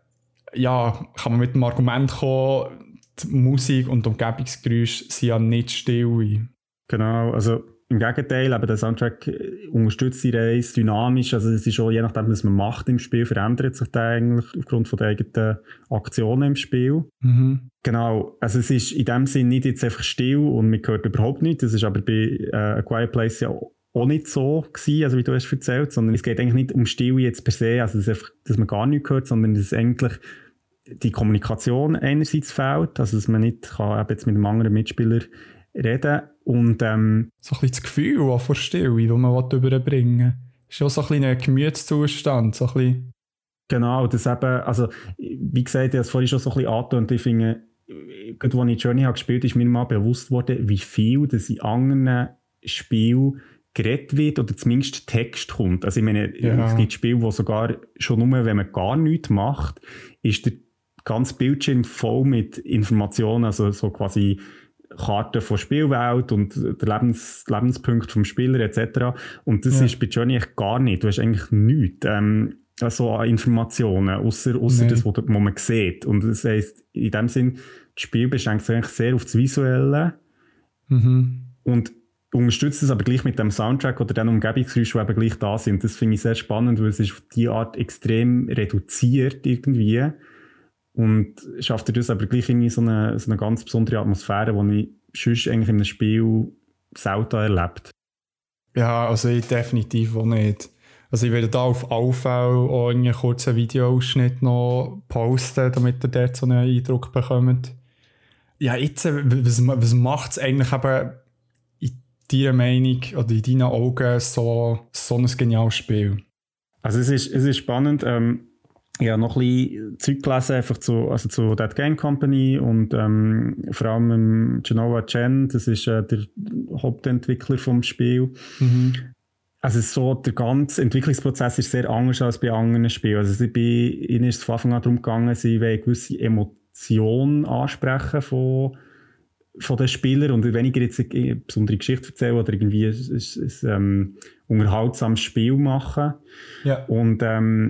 kann man mit dem Argument kommen, die Musik und die Umgebungsgeräusche sind ja nicht still. Genau, also im Gegenteil, aber der Soundtrack unterstützt die Reise dynamisch. Also es ist schon, je nachdem, was man macht im Spiel, verändert sich der eigentlich aufgrund von der eigenen Aktionen im Spiel. Genau, also es ist in dem Sinn nicht jetzt einfach still und man hört überhaupt nichts. Das ist aber bei A Quiet Place ja auch nicht so gewesen, also wie du hast erzählt, sondern es geht eigentlich nicht um Stille jetzt per se, also dass man gar nichts hört, sondern dass eigentlich die Kommunikation einerseits fehlt, also dass man nicht kann eben jetzt mit einem anderen Mitspieler reden und so ein bisschen das Gefühl auch von Stille, das man überbringen will. Ist auch so ein bisschen ein Gemütszustand, so ein bisschen. Genau, das eben, also wie gesagt, ich habe es vorhin schon so ein bisschen angetönt, ich finde, gerade als ich Journey habe gespielt habe, ist mir mal bewusst worden, wie viel das in anderen Spielen geredet wird oder zumindest Text kommt. Also ich meine, es gibt Spiele, wo sogar schon nur, wenn man gar nichts macht, ist der ganze Bildschirm voll mit Informationen, also so quasi Karten von Spielwelt und der Lebenspunkt vom Spieler etc. Und das ist bei Journey eigentlich gar nicht. Du hast eigentlich nichts so an Informationen, außer das, was man sieht. Und das heisst, in dem Sinn, das Spiel beschränkt sich eigentlich sehr auf das Visuelle und unterstützt es aber gleich mit dem Soundtrack oder den Umgebungsgeräuschen, die eben gleich da sind. Das finde ich sehr spannend, weil es ist auf diese Art extrem reduziert irgendwie und schafft das aber gleich irgendwie so eine ganz besondere Atmosphäre, die ich sonst eigentlich in einem Spiel selten erlebt. Ja, also ich definitiv auch nicht. Also ich werde da auf alle Fälle auch einen kurzen Videoausschnitt noch posten, damit ihr dort so einen Eindruck bekommt. Ja, jetzt, was macht es eigentlich eben in deiner Meinung oder in deinen Augen so ein geniales Spiel? Also es ist spannend. Ich habe noch ein bisschen Zeug gelesen, einfach zu That Game Company und vor allem Genoa Chen, das ist der Hauptentwickler vom Spiel. Also so, der ganze Entwicklungsprozess ist sehr anders als bei anderen Spielen. Also ihnen ist es von Anfang an darum gegangen, sie wollen gewisse Emotionen ansprechen von den Spielern und weniger jetzt eine besondere Geschichte erzählen oder irgendwie ein unterhaltsames Spiel machen. Ja. Und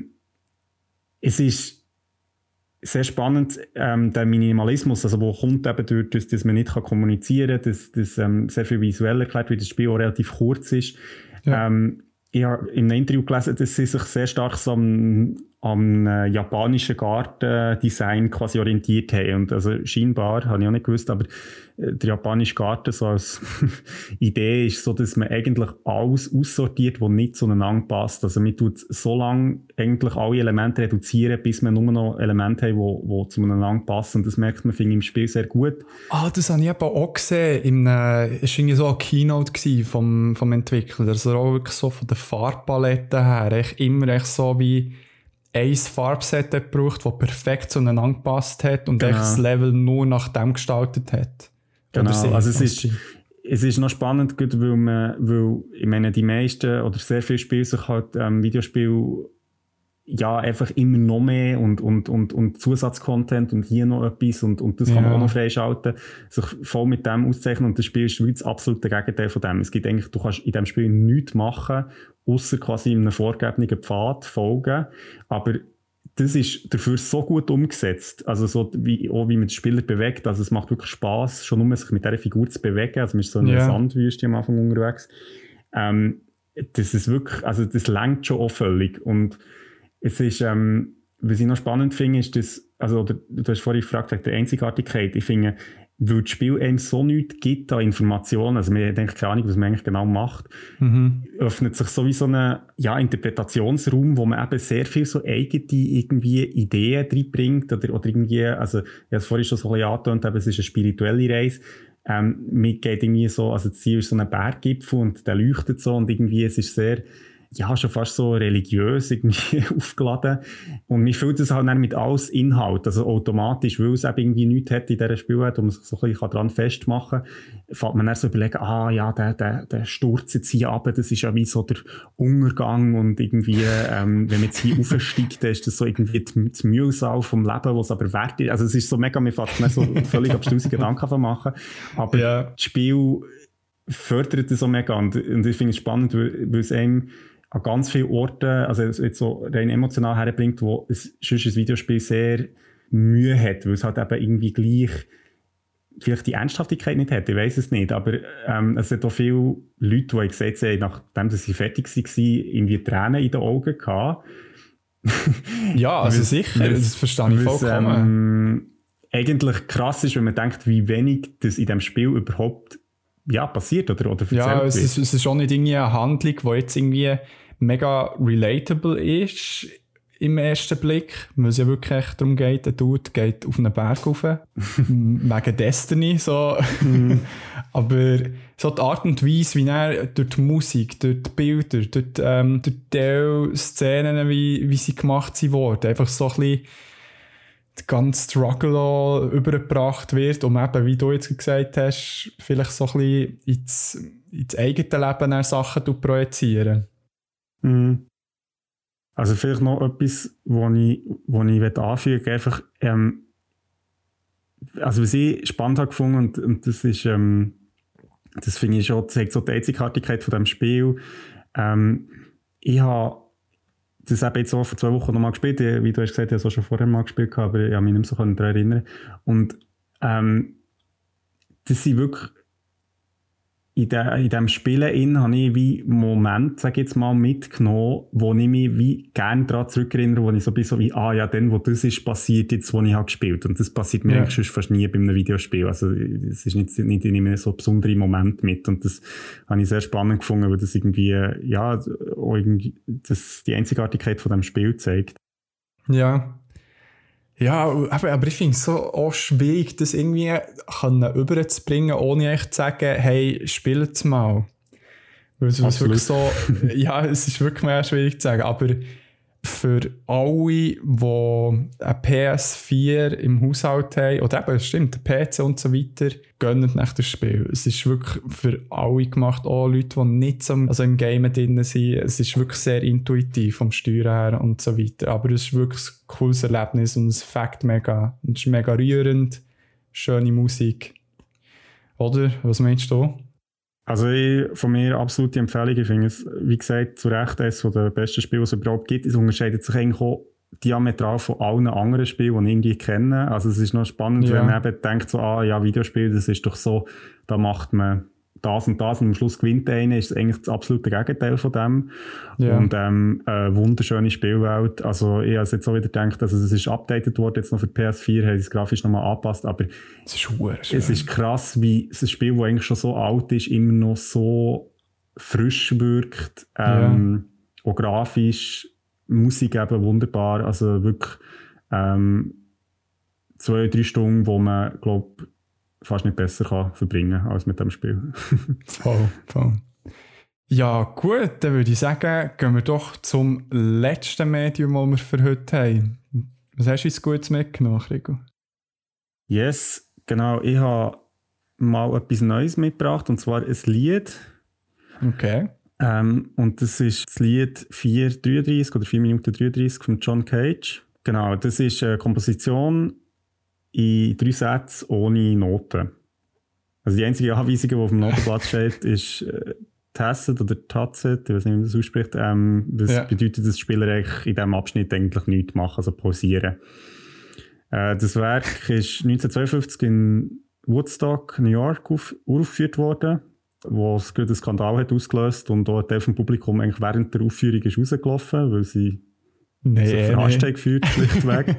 es ist sehr spannend, der Minimalismus, also wo kommt eben durch, dass man nicht kommunizieren kann, dass sehr viel visuell erklärt wird, das Spiel auch relativ kurz ist. Ja. Ich habe in einem Interview gelesen, dass sie sich sehr stark so am japanischen Gartendesign quasi orientiert haben. Und also scheinbar, habe ich auch nicht gewusst, aber der japanische Garten so als Idee ist so, dass man eigentlich alles aussortiert, was nicht zueinander passt. Also man tut so lange eigentlich alle Elemente reduzieren, bis man nur noch Elemente haben, die zueinander passen. Und das merkt man, finde ich, im Spiel sehr gut. Das habe ich eben auch gesehen. Es war irgendwie so eine Keynote vom Entwickler. Also auch wirklich so von der Farbpalette her. Immer so wie ein Farbset gebraucht, das perfekt zueinander gepasst hat und das Level nur nach dem gestaltet hat. Genau, also es ist noch spannend, weil ich meine, die meisten oder sehr viele Spiele sich halt Videospiele ja einfach immer noch mehr und Zusatzcontent und hier noch etwas und das kann man auch noch freischalten, sich voll mit dem auszeichnen und das Spiel ist das absolute Gegenteil von dem. Es gibt eigentlich, du kannst in diesem Spiel nichts machen, ausser quasi einem vorgegebenen Pfad folgen, aber das ist dafür so gut umgesetzt, also so wie man den Spieler bewegt, also es macht wirklich Spass, schon nur sich mit dieser Figur zu bewegen, also man ist so in einer Sandwüste am Anfang unterwegs, das ist wirklich, also das lenkt schon auch völlig und es ist, was ich noch spannend finde, ist, dass, also du hast vorhin gefragt, wegen der Einzigartigkeit, ich finde, weil das Spiel einem so nichts gibt an Informationen, also man denkt keine Ahnung, was man eigentlich genau macht, öffnet sich sowieso ein Interpretationsraum, wo man eben sehr viel so eigene irgendwie Ideen reinbringt oder irgendwie, also ich habe es vorhin schon so ein bisschen angetönt, aber es ist eine spirituelle Reise. Mir geht irgendwie so, also das Ziel ist so ein Berggipfel und der leuchtet so und irgendwie, es ist sehr, ja, schon fast so religiös irgendwie aufgeladen. Und mir fühlt das halt dann mit alles Inhalt, also automatisch, weil es eben irgendwie nichts hat in dieser Spielwelt, wo man sich so ein bisschen daran festmachen kann, fängt man dann so überlegen, der Sturz jetzt hier runter, das ist ja wie so der Untergang und irgendwie, wenn man jetzt hier aufsteigt, dann ist das so irgendwie das Mühsal vom Leben, was es aber wert ist. Also es ist so mega, man fängt dann so völlig abstruse Gedanken machen. Aber das Spiel fördert das so mega und ich finde es spannend, weil es einem an ganz vielen Orten, also jetzt so rein emotional herbringt, wo es sonst ein Videospiel sehr Mühe hat, weil es halt eben irgendwie gleich vielleicht die Ernsthaftigkeit nicht hat, ich weiss es nicht, aber es hat auch viele Leute, die gesagt haben, nachdem sie fertig waren, irgendwie Tränen in den Augen gehabt. Ja, also sicher, das verstehe ich vollkommen. Eigentlich krass ist, wenn man denkt, wie wenig das in diesem Spiel überhaupt passiert oder erzählt wird. Ja, es ist auch nicht irgendwie eine Handlung, die jetzt irgendwie mega relatable ist im ersten Blick, weil es ja wirklich darum geht, der Dude geht auf einen Berg rauf, wegen Destiny, so. Aber so die Art und Weise, wie er durch die Musik, durch die Bilder, durch die Szenen, wie sie gemacht wurden, einfach so ein bisschen der ganze Struggle übergebracht wird, um eben, wie du jetzt gesagt hast, vielleicht so ein bisschen ins eigene Leben dann Sachen projizieren. Mhm. Also vielleicht noch etwas, wo ich anfügen will, einfach, also was ich spannend habe gefunden und das ist, das finde ich schon, zeigt so die Einzigartigkeit von diesem Spiel. Ich habe das eben jetzt auch vor 2 Wochen nochmal gespielt, wie du hast gesagt, ich habe es auch schon vorher mal gespielt, aber ich habe mich nicht mehr so daran erinnern. Und das sind wirklich in diesem Spielen habe ich wie Moment, sage ich jetzt mal, mitgenommen, wo ich mich wie gerne daran zurückerinnere, wo ich so bin, so wie, dann, wo das ist passiert, jetzt, wo ich habe gespielt. Und das passiert mir eigentlich sonst fast nie bei einem Videospiel. Also, es ist nicht immer so besondere Moment mit. Und das habe ich sehr spannend gefunden, weil das irgendwie, auch irgendwie das die Einzigartigkeit von dem Spiel zeigt. Ja. Ja, aber ich finde es so auch schwierig, das irgendwie überzubringen, ohne echt zu sagen, hey, spielt es mal. Weil es wirklich so, ja, es ist wirklich mehr schwierig zu sagen, aber für alle, die eine PS4 im Haushalt haben, oder eben, stimmt, der PC und so weiter, gönnen nach das Spiel. Es ist wirklich für alle gemacht, auch Leute, die nicht so, also im Game drin sind. Es ist wirklich sehr intuitiv vom Steuer her und so weiter. Aber es ist wirklich ein cooles Erlebnis und es fängt mega. Und es ist mega rührend, schöne Musik. Oder? Was meinst du? Also von mir absolute Empfehlung. Ich finde es, wie gesagt, zu Recht eines der besten Spiele, die es überhaupt gibt. Es unterscheidet sich eigentlich auch diametral von allen anderen Spielen, die ich irgendwie kenne. Also es ist noch spannend, wenn man eben denkt, so, Videospiel, das ist doch so, da macht man das und das und am Schluss gewinnt einer, ist eigentlich das absolute Gegenteil von dem. Ja. Und eine wunderschöne Spielwelt. Also ich habe jetzt auch wieder gedacht, also es ist updated worden, jetzt noch für die PS4, haben sie es grafisch nochmal angepasst, aber es ist krass, wie ein Spiel, das eigentlich schon so alt ist, immer noch so frisch wirkt, auch grafisch, Musik eben wunderbar, also wirklich 2-3 Stunden, wo man, glaube fast nicht besser kann verbringen als mit dem Spiel. Voll. Ja, gut, dann würde ich sagen, gehen wir doch zum letzten Medium, das wir für heute haben. Was hast du uns Gutes mitgenommen, Rico? Yes, genau. Ich habe mal etwas Neues mitgebracht, und zwar ein Lied. Okay. Und das ist das Lied 4:33 oder 4 Minuten 33 von John Cage. Genau, das ist eine Komposition in 3 Sätzen ohne Noten. Also die einzige Anweisung, die auf dem Notenblatt steht, ist Tacet oder Tacet, ich weiß nicht, wie man das ausspricht. Das bedeutet, dass der Spieler eigentlich in diesem Abschnitt eigentlich nichts machen, also pausieren. Das Werk ist 1952 in Woodstock, New York, uraufgeführt worden, wo es gerade einen Skandal hat ausgelöst und auch ein Teil vom Publikum eigentlich während der Aufführung ist rausgelaufen, weil sie sich verarscht haben gefühlt, schlichtweg.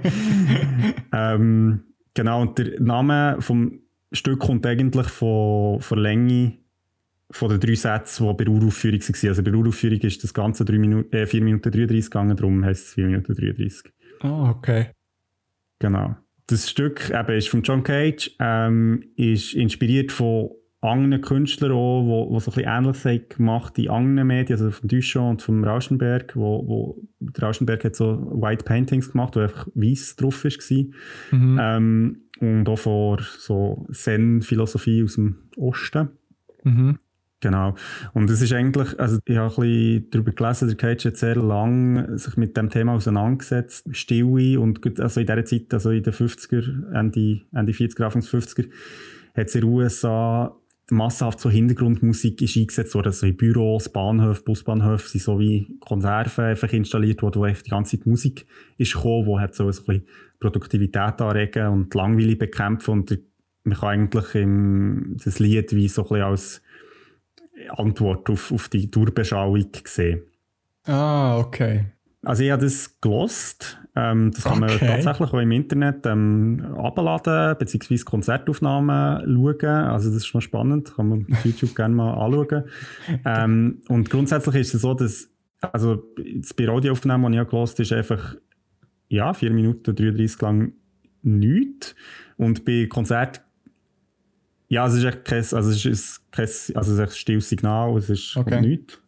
Genau, und der Name vom Stück kommt eigentlich von der Länge von den 3 Sätzen, die bei der Uraufführung waren. Also bei der Uraufführung ist das Ganze 4 Minuten 33 gegangen, darum heisst es 4 Minuten 33. Ah, okay. Genau. Das Stück eben ist von John Cage, ist inspiriert von anderen Künstlern, die so ein bisschen Ähnliches gemacht in anderen Medien, also von Duchamp und von Rauschenberg, der Rauschenberg hat so White Paintings gemacht, wo einfach weiss drauf war. Mhm. Und auch von so Zen-Philosophie aus dem Osten. Mhm. Genau. Und es ist eigentlich, also ich habe ein bisschen darüber gelesen, der Cage hat sehr lange sich mit dem Thema auseinandergesetzt, Stille, und also in dieser Zeit, also in den 50er, Ende 40er, Anfang 50er, hat es in den USA massenhaft so Hintergrundmusik ist eingesetzt worden, also in Büros, Bahnhöfe, Busbahnhöfe sind so wie Konserven einfach installiert worden, wo echt die ganze Zeit Musik ist gekommen, wo hat so ein bisschen Produktivität anregen und Langweile bekämpfen, und man kann eigentlich das Lied wie so ein bisschen als Antwort auf die Durchbeschauung sehen. Ah, okay. Also ich habe das gelost. Das kann man tatsächlich auch im Internet abladen, beziehungsweise Konzertaufnahmen schauen. Also das ist noch spannend, kann man auf YouTube gerne mal anschauen. Und grundsätzlich ist es so, dass also bei Audioaufnahmen, die ich gelost habe, ist einfach 4 Minuten 33 lang nichts. Und bei Konzert es ist echt es ist ein stilles Signal, es ist nichts.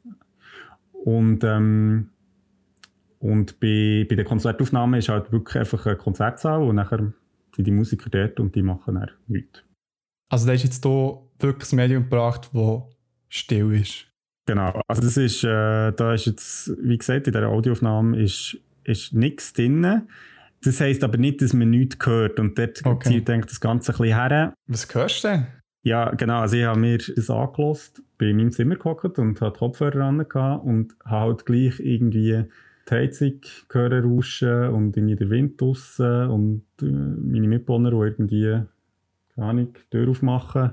Und bei der Konzertaufnahme ist halt wirklich einfach ein Konzertsaal und nachher sind die Musiker dort und die machen dann nichts. Also da ist jetzt hier wirklich ein Medium gebracht, das still ist. Genau, also das ist, da ist jetzt, wie gesagt, in dieser Audioaufnahme ist nichts drin. Das heisst aber nicht, dass man nichts hört und dort zieht das Ganze ein bisschen her. Was hörst du denn? Ja, genau, also ich habe mir das angehört, bin in meinem Zimmer gehockt und hatte Kopfhörer an und habe halt gleich irgendwie die Heizung hören rauschen und irgendwie der Wind draussen und meine Mitbewohner, die irgendwie, keine Ahnung, die Tür aufmachen.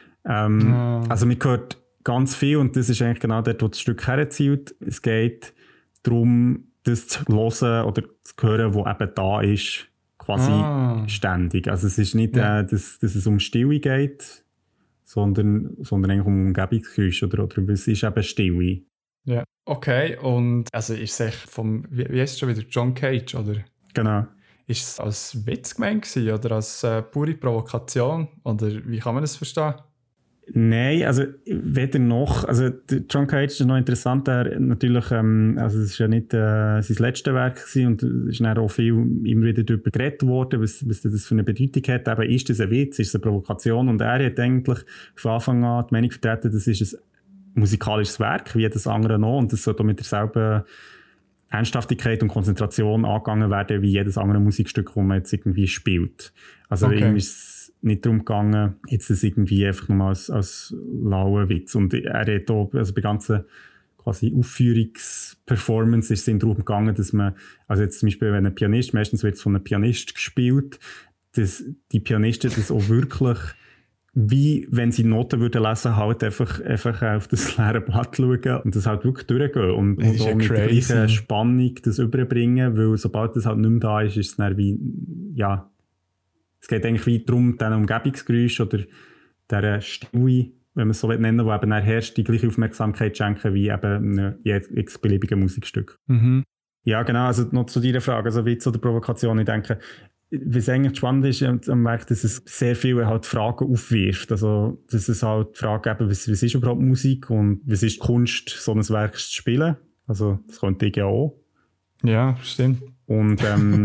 Also man hört ganz viel und das ist eigentlich genau dort, wo das Stück herzielt. Es geht darum, das zu hören oder zu hören, was eben da ist, quasi ständig. Also es ist nicht, dass es um Stille geht, sondern eigentlich um Umgebungsgeräusche oder es ist eben Stille. Ja, okay. Und also ist es echt wie heißt es schon wieder, John Cage, oder? Genau. Ist es als Witz gemeint gewesen, oder als pure Provokation? Oder wie kann man das verstehen? Nein, also weder noch. Also John Cage ist noch interessant. Natürlich, also es ist ja nicht sein letztes Werk gewesen und es ist dann auch viel immer wieder darüber geredet worden, was das für eine Bedeutung hat. Eben, ist das ein Witz, ist es eine Provokation? Und er hat eigentlich von Anfang an die Meinung vertreten, das ist ein musikalisches Werk, wie jedes andere noch, und das sollte auch mit derselben Ernsthaftigkeit und Konzentration angegangen werden, wie jedes andere Musikstück, das man jetzt irgendwie spielt. Also ihm ist es nicht darum gegangen, jetzt das irgendwie einfach nur als lauen Witz. Und er hat auch, also bei ganzen quasi Aufführungsperformance ist es ihm darum gegangen, dass man, also jetzt zum Beispiel, wenn ein Pianist, meistens wird es von einem Pianist gespielt, dass die Pianisten das auch wirklich, wie wenn sie Noten würden lesen, halt einfach auf das leere Blatt schauen und das halt wirklich durchgehen und auch mit der gleichen Spannung das überbringen, weil sobald das halt nicht mehr da ist, ist es dann wie, ja, es geht eigentlich wie darum, diesen Umgebungsgeräusch oder dieser Stille, wenn man es so nennen will, die eben dann herrscht, die gleiche Aufmerksamkeit schenken wie eben einem x-beliebigen Musikstück. Mhm. Ja, genau, also noch zu deiner Frage, also Witz oder Provokation, ich denke, was eigentlich spannend ist am Werk, dass es sehr viele halt Fragen aufwirft. Also, dass es halt die Frage eben, was ist überhaupt Musik und was ist die Kunst, so ein Werk zu spielen? Also, das könnte ich ja auch. Ja, stimmt. Und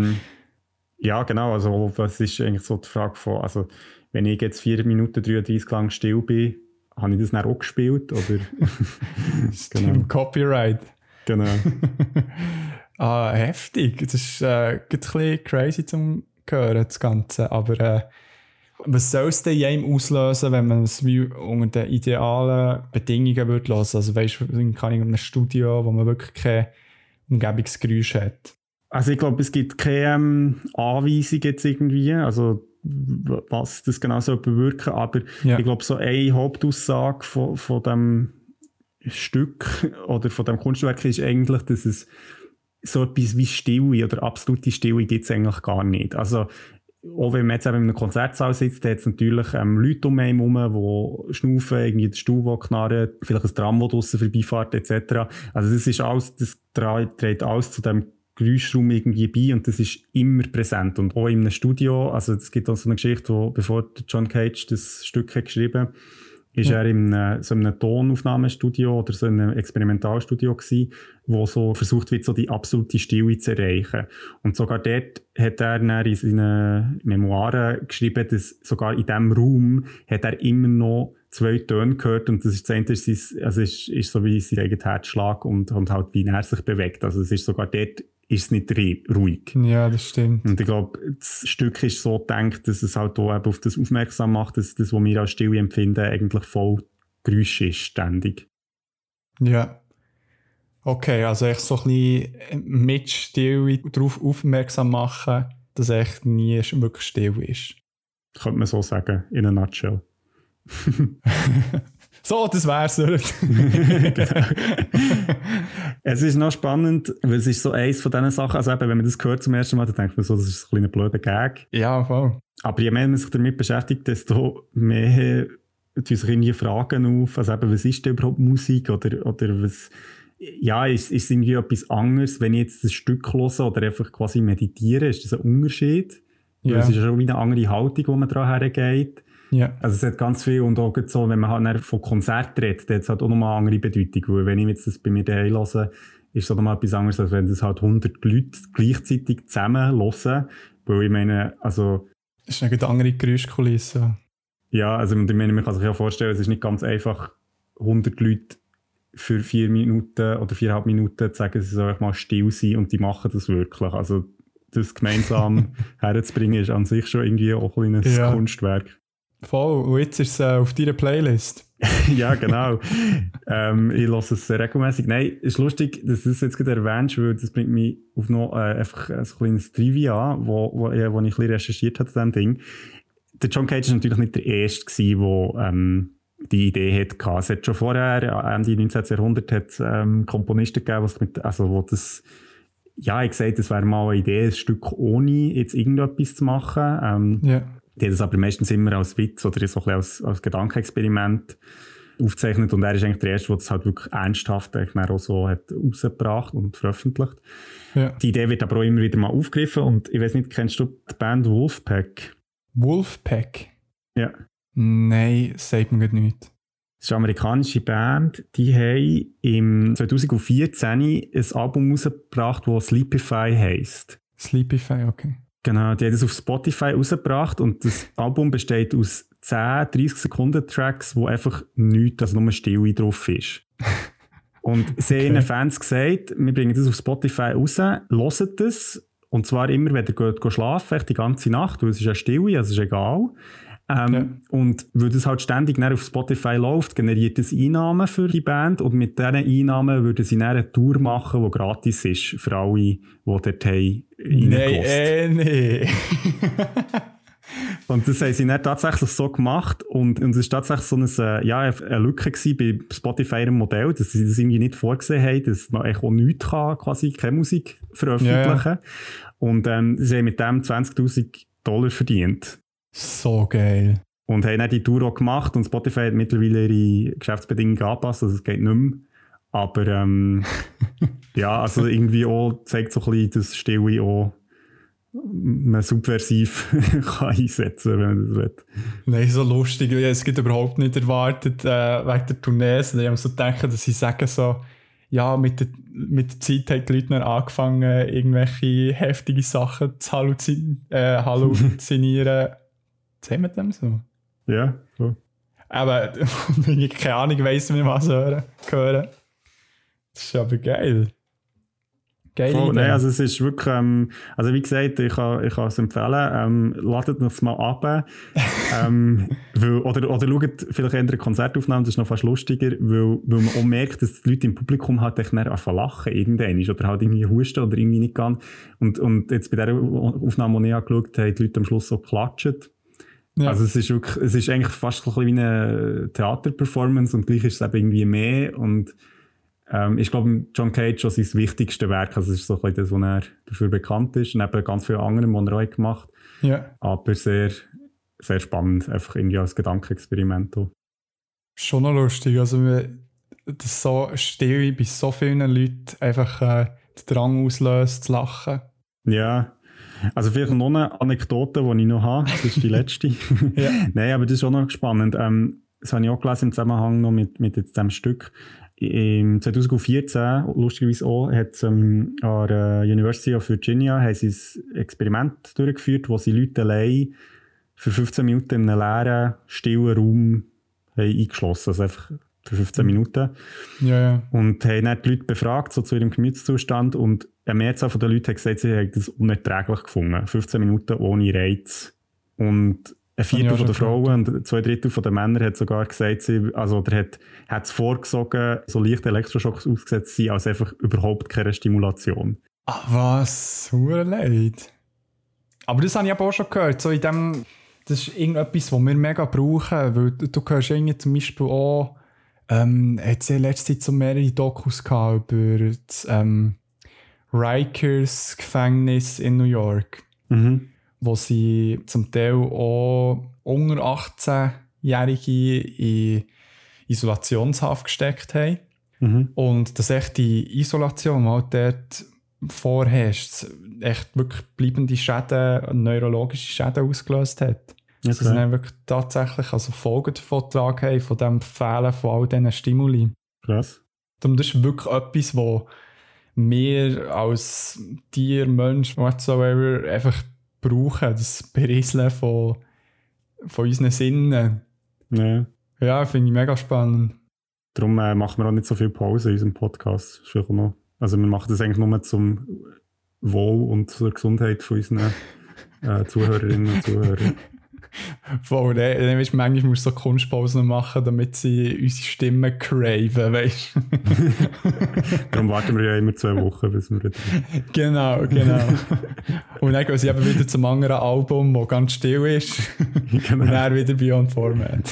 ja, genau, also was ist eigentlich so die Frage von, also wenn ich jetzt 4 Minuten 33 lang still bin, habe ich das dann auch gespielt? Oder? Genau. Copyright. Genau. Heftig. Das ist ein bisschen crazy zum Hören, das Ganze. Aber was soll es denn in einem auslösen, wenn man es wie unter den idealen Bedingungen würde hören? Also weißt du, kann ich in einem Studio, wo man wirklich keine Umgebungsgeräusche hat? Also ich glaube, es gibt keine Anweisung jetzt irgendwie, also was das genau soll bewirken, aber ich glaube, so eine Hauptaussage von dem Stück oder von dem Kunstwerk ist eigentlich, dass es so etwas wie Stille oder absolute Stille gibt es eigentlich gar nicht. Also auch wenn man jetzt eben in einem Konzertsaal sitzt, da hat es natürlich Leute um einen herum, die schnaufen, irgendwie der Stuhl, der knarrt, vielleicht ein Tram, das draussen vorbeifährt, etc. Also das ist alles, das trägt alles zu dem Geräuschraum irgendwie bei und das ist immer präsent. Und auch in einem Studio, also es gibt auch so eine Geschichte, wo, bevor John Cage das Stück hat geschrieben, ist er in so einem Tonaufnahmestudio oder so einem Experimentalstudio gewesen, wo so versucht wird, so die absolute Stille zu erreichen. Und sogar dort hat er dann in seinen Memoiren geschrieben, dass sogar in diesem Raum hat er immer noch 2 Töne gehört und das ist das eine, ist so wie sein eigener Herzschlag und halt wie er sich bewegt. Also es ist sogar dort ist es nicht ruhig. Ja, das stimmt. Und ich glaube, das Stück ist so gedacht, dass es halt auch auf das aufmerksam macht, dass das, was wir als Stille empfinden, eigentlich voll Geräusch ist, ständig. Ja. Okay, also echt so ein bisschen mit Stille darauf aufmerksam machen, dass echt nie wirklich still ist. Könnte man so sagen, in a nutshell. So, das wär's. Genau. Es ist noch spannend, weil es ist so eins von diesen Sachen, also eben, wenn man das hört zum ersten Mal, dann denkt man so, das ist ein kleiner blöder Gag. Ja, voll. Aber je mehr man sich damit beschäftigt, desto mehr tun sich irgendwie Fragen auf, also eben, was ist denn überhaupt Musik oder was, ja, ist es irgendwie etwas anderes, wenn ich jetzt ein Stück höre oder einfach quasi meditiere, ist das ein Unterschied? Ja. Weil es ist ja schon wieder eine andere Haltung, wo man dran hergeht. Ja. Also es hat ganz viel und auch so, wenn man halt von Konzert redet, dann hat es halt auch nochmal eine andere Bedeutung, weil wenn ich jetzt das bei mir daheim höre, ist es auch nochmal etwas anderes, als wenn das halt 100 Leute gleichzeitig zusammen hören, weil ich meine, also... Das ist eine andere Geräuschkulisse. Ja, also ich meine, man kann sich ja vorstellen, es ist nicht ganz einfach, 100 Leute für 4 Minuten oder 4,5 Minuten sagen, sie sollen mal still sein und die machen das wirklich. Also das gemeinsam herzubringen, ist an sich schon irgendwie auch ein kleines Kunstwerk. Voll, und jetzt ist es auf deiner Playlist. Ja, genau. Ich höre es regelmäßig. Nein, es ist lustig, dass du das jetzt gerade erwähnst, weil das bringt mich auf noch einfach ein kleines Trivia, wo ich ein bisschen recherchiert habe zu diesem Ding. Der John Cage war natürlich nicht der Erste, der die Idee hatte. Es hat schon vorher, Ende 19. Jahrhundert, Komponisten gegeben, wo das, ja, ich gesagt, das wäre mal eine Idee, ein Stück ohne jetzt irgendetwas zu machen. Die haben das aber meistens immer als Witz oder so ein bisschen als Gedankenexperiment aufgezeichnet. Und er ist eigentlich der Erste, der das halt wirklich ernsthaft auch so hat rausgebracht und veröffentlicht. Ja. Die Idee wird aber auch immer wieder mal aufgegriffen. Und ich weiß nicht, kennst du die Band Wolfpack? Wolfpack? Ja. Nein, sagt mir nicht. Das ist eine amerikanische Band. Die haben im 2014 ein Album rausgebracht, das Sleepify heisst. Sleepify, okay. Genau, die haben das auf Spotify rausgebracht und das Album besteht aus 10, 30-Sekunden-Tracks, wo einfach nichts, also nur Stille drauf ist. Und sie haben ihren Fans gesagt, wir bringen das auf Spotify raus, hört das, und zwar immer, wenn ihr geht schlafen, die ganze Nacht, weil es ist ja Stille, also ist egal. Und weil das halt ständig auf Spotify läuft, generiert das Einnahmen für die Band und mit diesen Einnahmen würden sie dann eine Tour machen, die gratis ist für alle, die dort reingelassen. Nee. Und das haben sie dann tatsächlich so gemacht und es war tatsächlich so eine Lücke bei Spotify im Modell, dass sie das irgendwie nicht vorgesehen haben, dass man auch nichts kann, quasi keine Musik veröffentlichen. Ja. Und sie haben mit dem $20,000 verdient. So geil. Und haben dann die Tour auch gemacht und Spotify hat mittlerweile ihre Geschäftsbedingungen angepasst, also es geht nicht mehr. Aber ja, also irgendwie auch zeigt so ein bisschen, dass Stille auch man subversiv kann einsetzen kann, wenn man das will. Nein, so lustig. Es gibt überhaupt nicht erwartet wegen der Tournee. Ich habe so gedacht, dass sie sagen so, ja, mit der Zeit haben die Leute dann angefangen, irgendwelche heftige Sachen zu halluzinieren. Sehen wir dem so? Ja, so. Aber wenn ich keine Ahnung weiss, wie ich was hören. Das ist aber geil. Nein, also es ist wirklich, also wie gesagt, ich kann es empfehlen, ladet es mal ab. Oder schaut vielleicht eher eine Konzertaufnahme, das ist noch fast lustiger, weil man auch merkt, dass die Leute im Publikum halt echt anfangen lachen irgendwann oder halt irgendwie husten oder irgendwie nicht ganz. Und jetzt bei dieser Aufnahme, die ich angeschaut habe, haben die Leute am Schluss so geklatscht. Ja. Also es ist eigentlich fast so ein bisschen wie eine Theaterperformance und gleich ist es eben irgendwie mehr und ich glaube, John Cage ist sein wichtigstes Werk. Also es ist so ein bisschen das, was er dafür bekannt ist. Neben ganz vielen anderen, die er auch gemacht hat. Ja. Aber sehr, sehr spannend. Einfach irgendwie als Gedankenexperiment. Schon noch lustig. Also, das so still bei so vielen Leuten einfach den Drang auslöst, zu lachen. Ja. Also vielleicht noch eine Anekdote, die ich noch habe. Das ist die letzte. Ja. Nein, aber das ist auch noch spannend. Das habe ich auch gelesen im Zusammenhang noch mit diesem Stück. Im 2014, lustigerweise auch, hat es an der University of Virginia haben sie ein Experiment durchgeführt, wo sie Leute allein für 15 Minuten in einem leeren, stillen Raum eingeschlossen, also einfach für 15 Minuten. Ja. Und haben dann die Leute befragt, so zu ihrem Gemütszustand, und eine Mehrzahl der Leute hat gesagt, sie haben das unerträglich gefunden. 15 Minuten ohne Reiz. Und ein Viertel der Frauen und 2/3 der Männer hat sogar gesagt, hat es vorgesogen, so leichte Elektroschocks ausgesetzt sein, als einfach überhaupt keine Stimulation. Ach was, hure leid. Aber das habe ich aber auch schon gehört, so das ist irgendetwas, was wir mega brauchen, weil du hörst irgendwie zum Beispiel auch, hat es in letzter Zeit so mehrere Dokus gehabt über das Rikers Gefängnis in New York. Mhm. Wo sie zum Teil auch unter 18-Jährige in Isolationshaft gesteckt haben. Mhm. Und dass echt die Isolation, die halt dort vorherrscht, echt wirklich bleibende Schäden, neurologische Schäden ausgelöst hat. Okay. Also sie haben wirklich tatsächlich Folgen davon getragen haben, von dem Fehlen von all diesen Stimuli. Krass. Und das ist wirklich etwas, was wir als Tier, Mensch, whatsoever, einfach brauchen, das Berieseln von unseren Sinnen. Ja. Ja, finde ich mega spannend. Darum machen wir auch nicht so viel Pause in unserem Podcast. Also wir machen das eigentlich nur zum Wohl und zur Gesundheit von unseren Zuhörerinnen und Zuhörern. Voll, manchmal musst du so Kunstpausen machen, damit sie unsere Stimmen craven, weißt du? Darum warten wir ja immer 2 Wochen, bis wir wieder... Genau. Und dann gehen sie eben wieder zum anderen Album, das ganz still ist. Genau. Und dann wieder Beyond Format.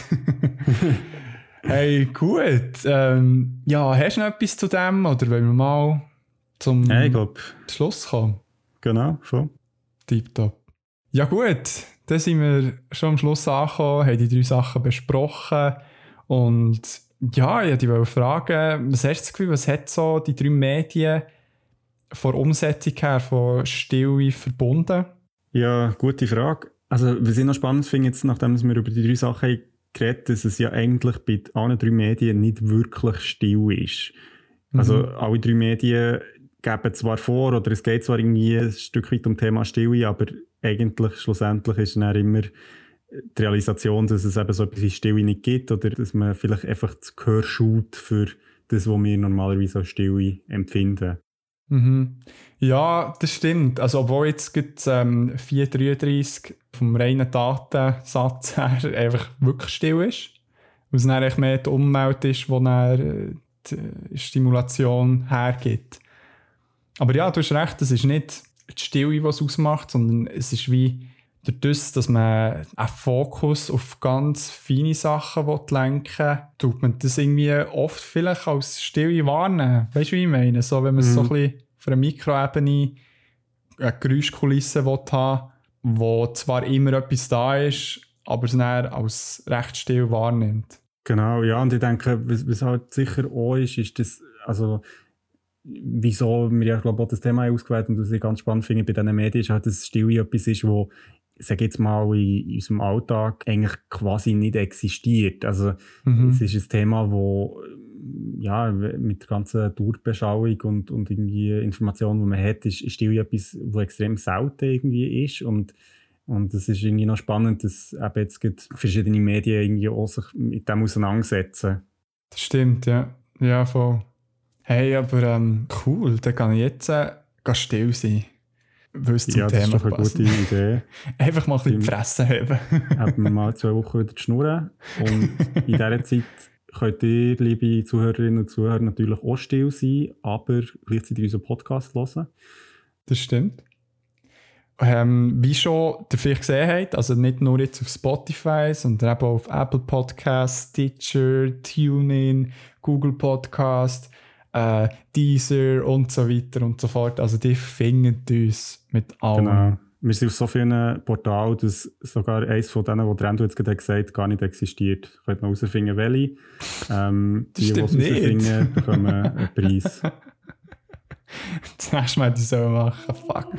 Hey, gut. Ja, hast du noch etwas zu dem? Oder wollen wir mal zum Schluss kommen? Genau, schon. Tipptopp. Ja gut, dann sind wir schon am Schluss angekommen, haben die 3 Sachen besprochen. Und ja, ich wollte dich fragen, was hast du das Gefühl, was hat so die 3 Medien von der Umsetzung her von Stille verbunden? Ja, gute Frage. Also, was ich noch spannend finde, jetzt, nachdem wir über die 3 Sachen geredet, dass es ja eigentlich bei allen 3 Medien nicht wirklich still ist. Also alle 3 Medien geben zwar vor, oder es geht zwar irgendwie ein Stück weit um Thema Stille, aber eigentlich schlussendlich ist dann immer die Realisation, dass es eben so etwas wie Stille nicht gibt oder dass man vielleicht einfach das Gehör schult für das, was wir normalerweise als Stille empfinden. Mhm. Ja, das stimmt. Also obwohl jetzt 433 vom reinen Datensatz her einfach wirklich still ist, weil es dann echt mehr die Umwelt ist, die dann die Stimulation hergibt. Aber ja, du hast recht, es ist nicht die Stille, was es ausmacht, sondern es ist wie durch das, dass man einen Fokus auf ganz feine Sachen lenken will, tut man das irgendwie oft vielleicht als Stille wahrnehmen. Weißt du, wie ich meine? So, wenn man so ein bisschen auf einer Mikroebene eine Geräuschkulisse haben will, wo zwar immer etwas da ist, aber es dann als recht still wahrnimmt. Genau, ja, und ich denke, was halt sicher auch ist das, also wieso wir ja, glaube ich, auch das Thema ausgewählt und was ich ganz spannend finde bei diesen Medien, ist halt, dass Stille etwas ist, wo, sage jetzt mal, in unserem Alltag eigentlich quasi nicht existiert. Also es ist ein Thema, wo ja, mit der ganzen Dauerbeschauung und irgendwie Informationen, die man hat, ist Stille etwas, wo extrem selten irgendwie ist und es ist irgendwie noch spannend, dass eben jetzt verschiedene Medien irgendwie auch sich mit dem auseinandersetzen. Das stimmt, ja. Ja, voll. Hey, aber cool, dann kann ich jetzt still sein. Weil es zum Thema das ist doch eine passt. gute Idee. Einfach mal ein bisschen die Fresse haben. Haben wir mal 2 Wochen wieder die Schnurren. Und in dieser Zeit könnt ihr, liebe Zuhörerinnen und Zuhörer, natürlich auch still sein, aber gleichzeitig unseren Podcast hören. Das stimmt. Wie schon ihr vielleicht gesehen habt, also nicht nur jetzt auf Spotify, sondern eben auf Apple Podcasts, Stitcher, TuneIn, Google Podcast, Deezer und so weiter und so fort. Also die finden uns mit allem. Genau. Wir sind auf so vielen Portalen, dass sogar eines von denen, die Rendo jetzt gerade gesagt hat, gar nicht existiert. Ihr könnt noch herausfinden, welche. Die es herausfinden, bekommen einen Preis. Das nächste Mal, die sollen machen. Fuck.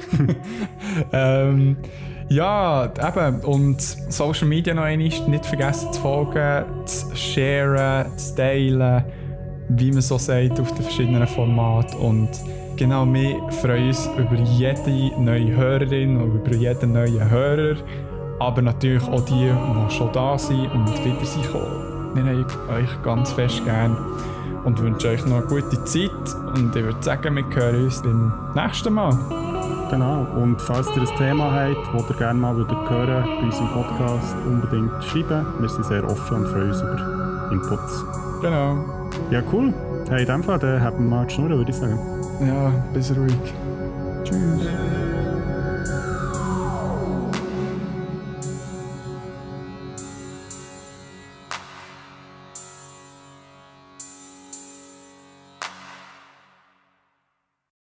Ja, eben. Und Social Media noch einmal, nicht vergessen zu folgen, zu sharen, zu teilen, wie man so sagt, auf den verschiedenen Formaten. Und genau, wir freuen uns über jede neue Hörerin und über jeden neuen Hörer. Aber natürlich auch die, die schon da sind und wieder sind gekommen. Wir haben euch ganz fest gern und wünschen euch noch eine gute Zeit. Und ich würde sagen, wir hören uns beim nächsten Mal. Genau. Und falls ihr ein Thema habt, das ihr gerne mal hören würdet bei unserem Podcast, unbedingt schreiben. Wir sind sehr offen und freuen uns über Inputs. Genau. Ja, cool. Hey, in dem Fall, dann haben wir mal die Schnur, würde ich sagen. Ja, bis ruhig. Tschüss.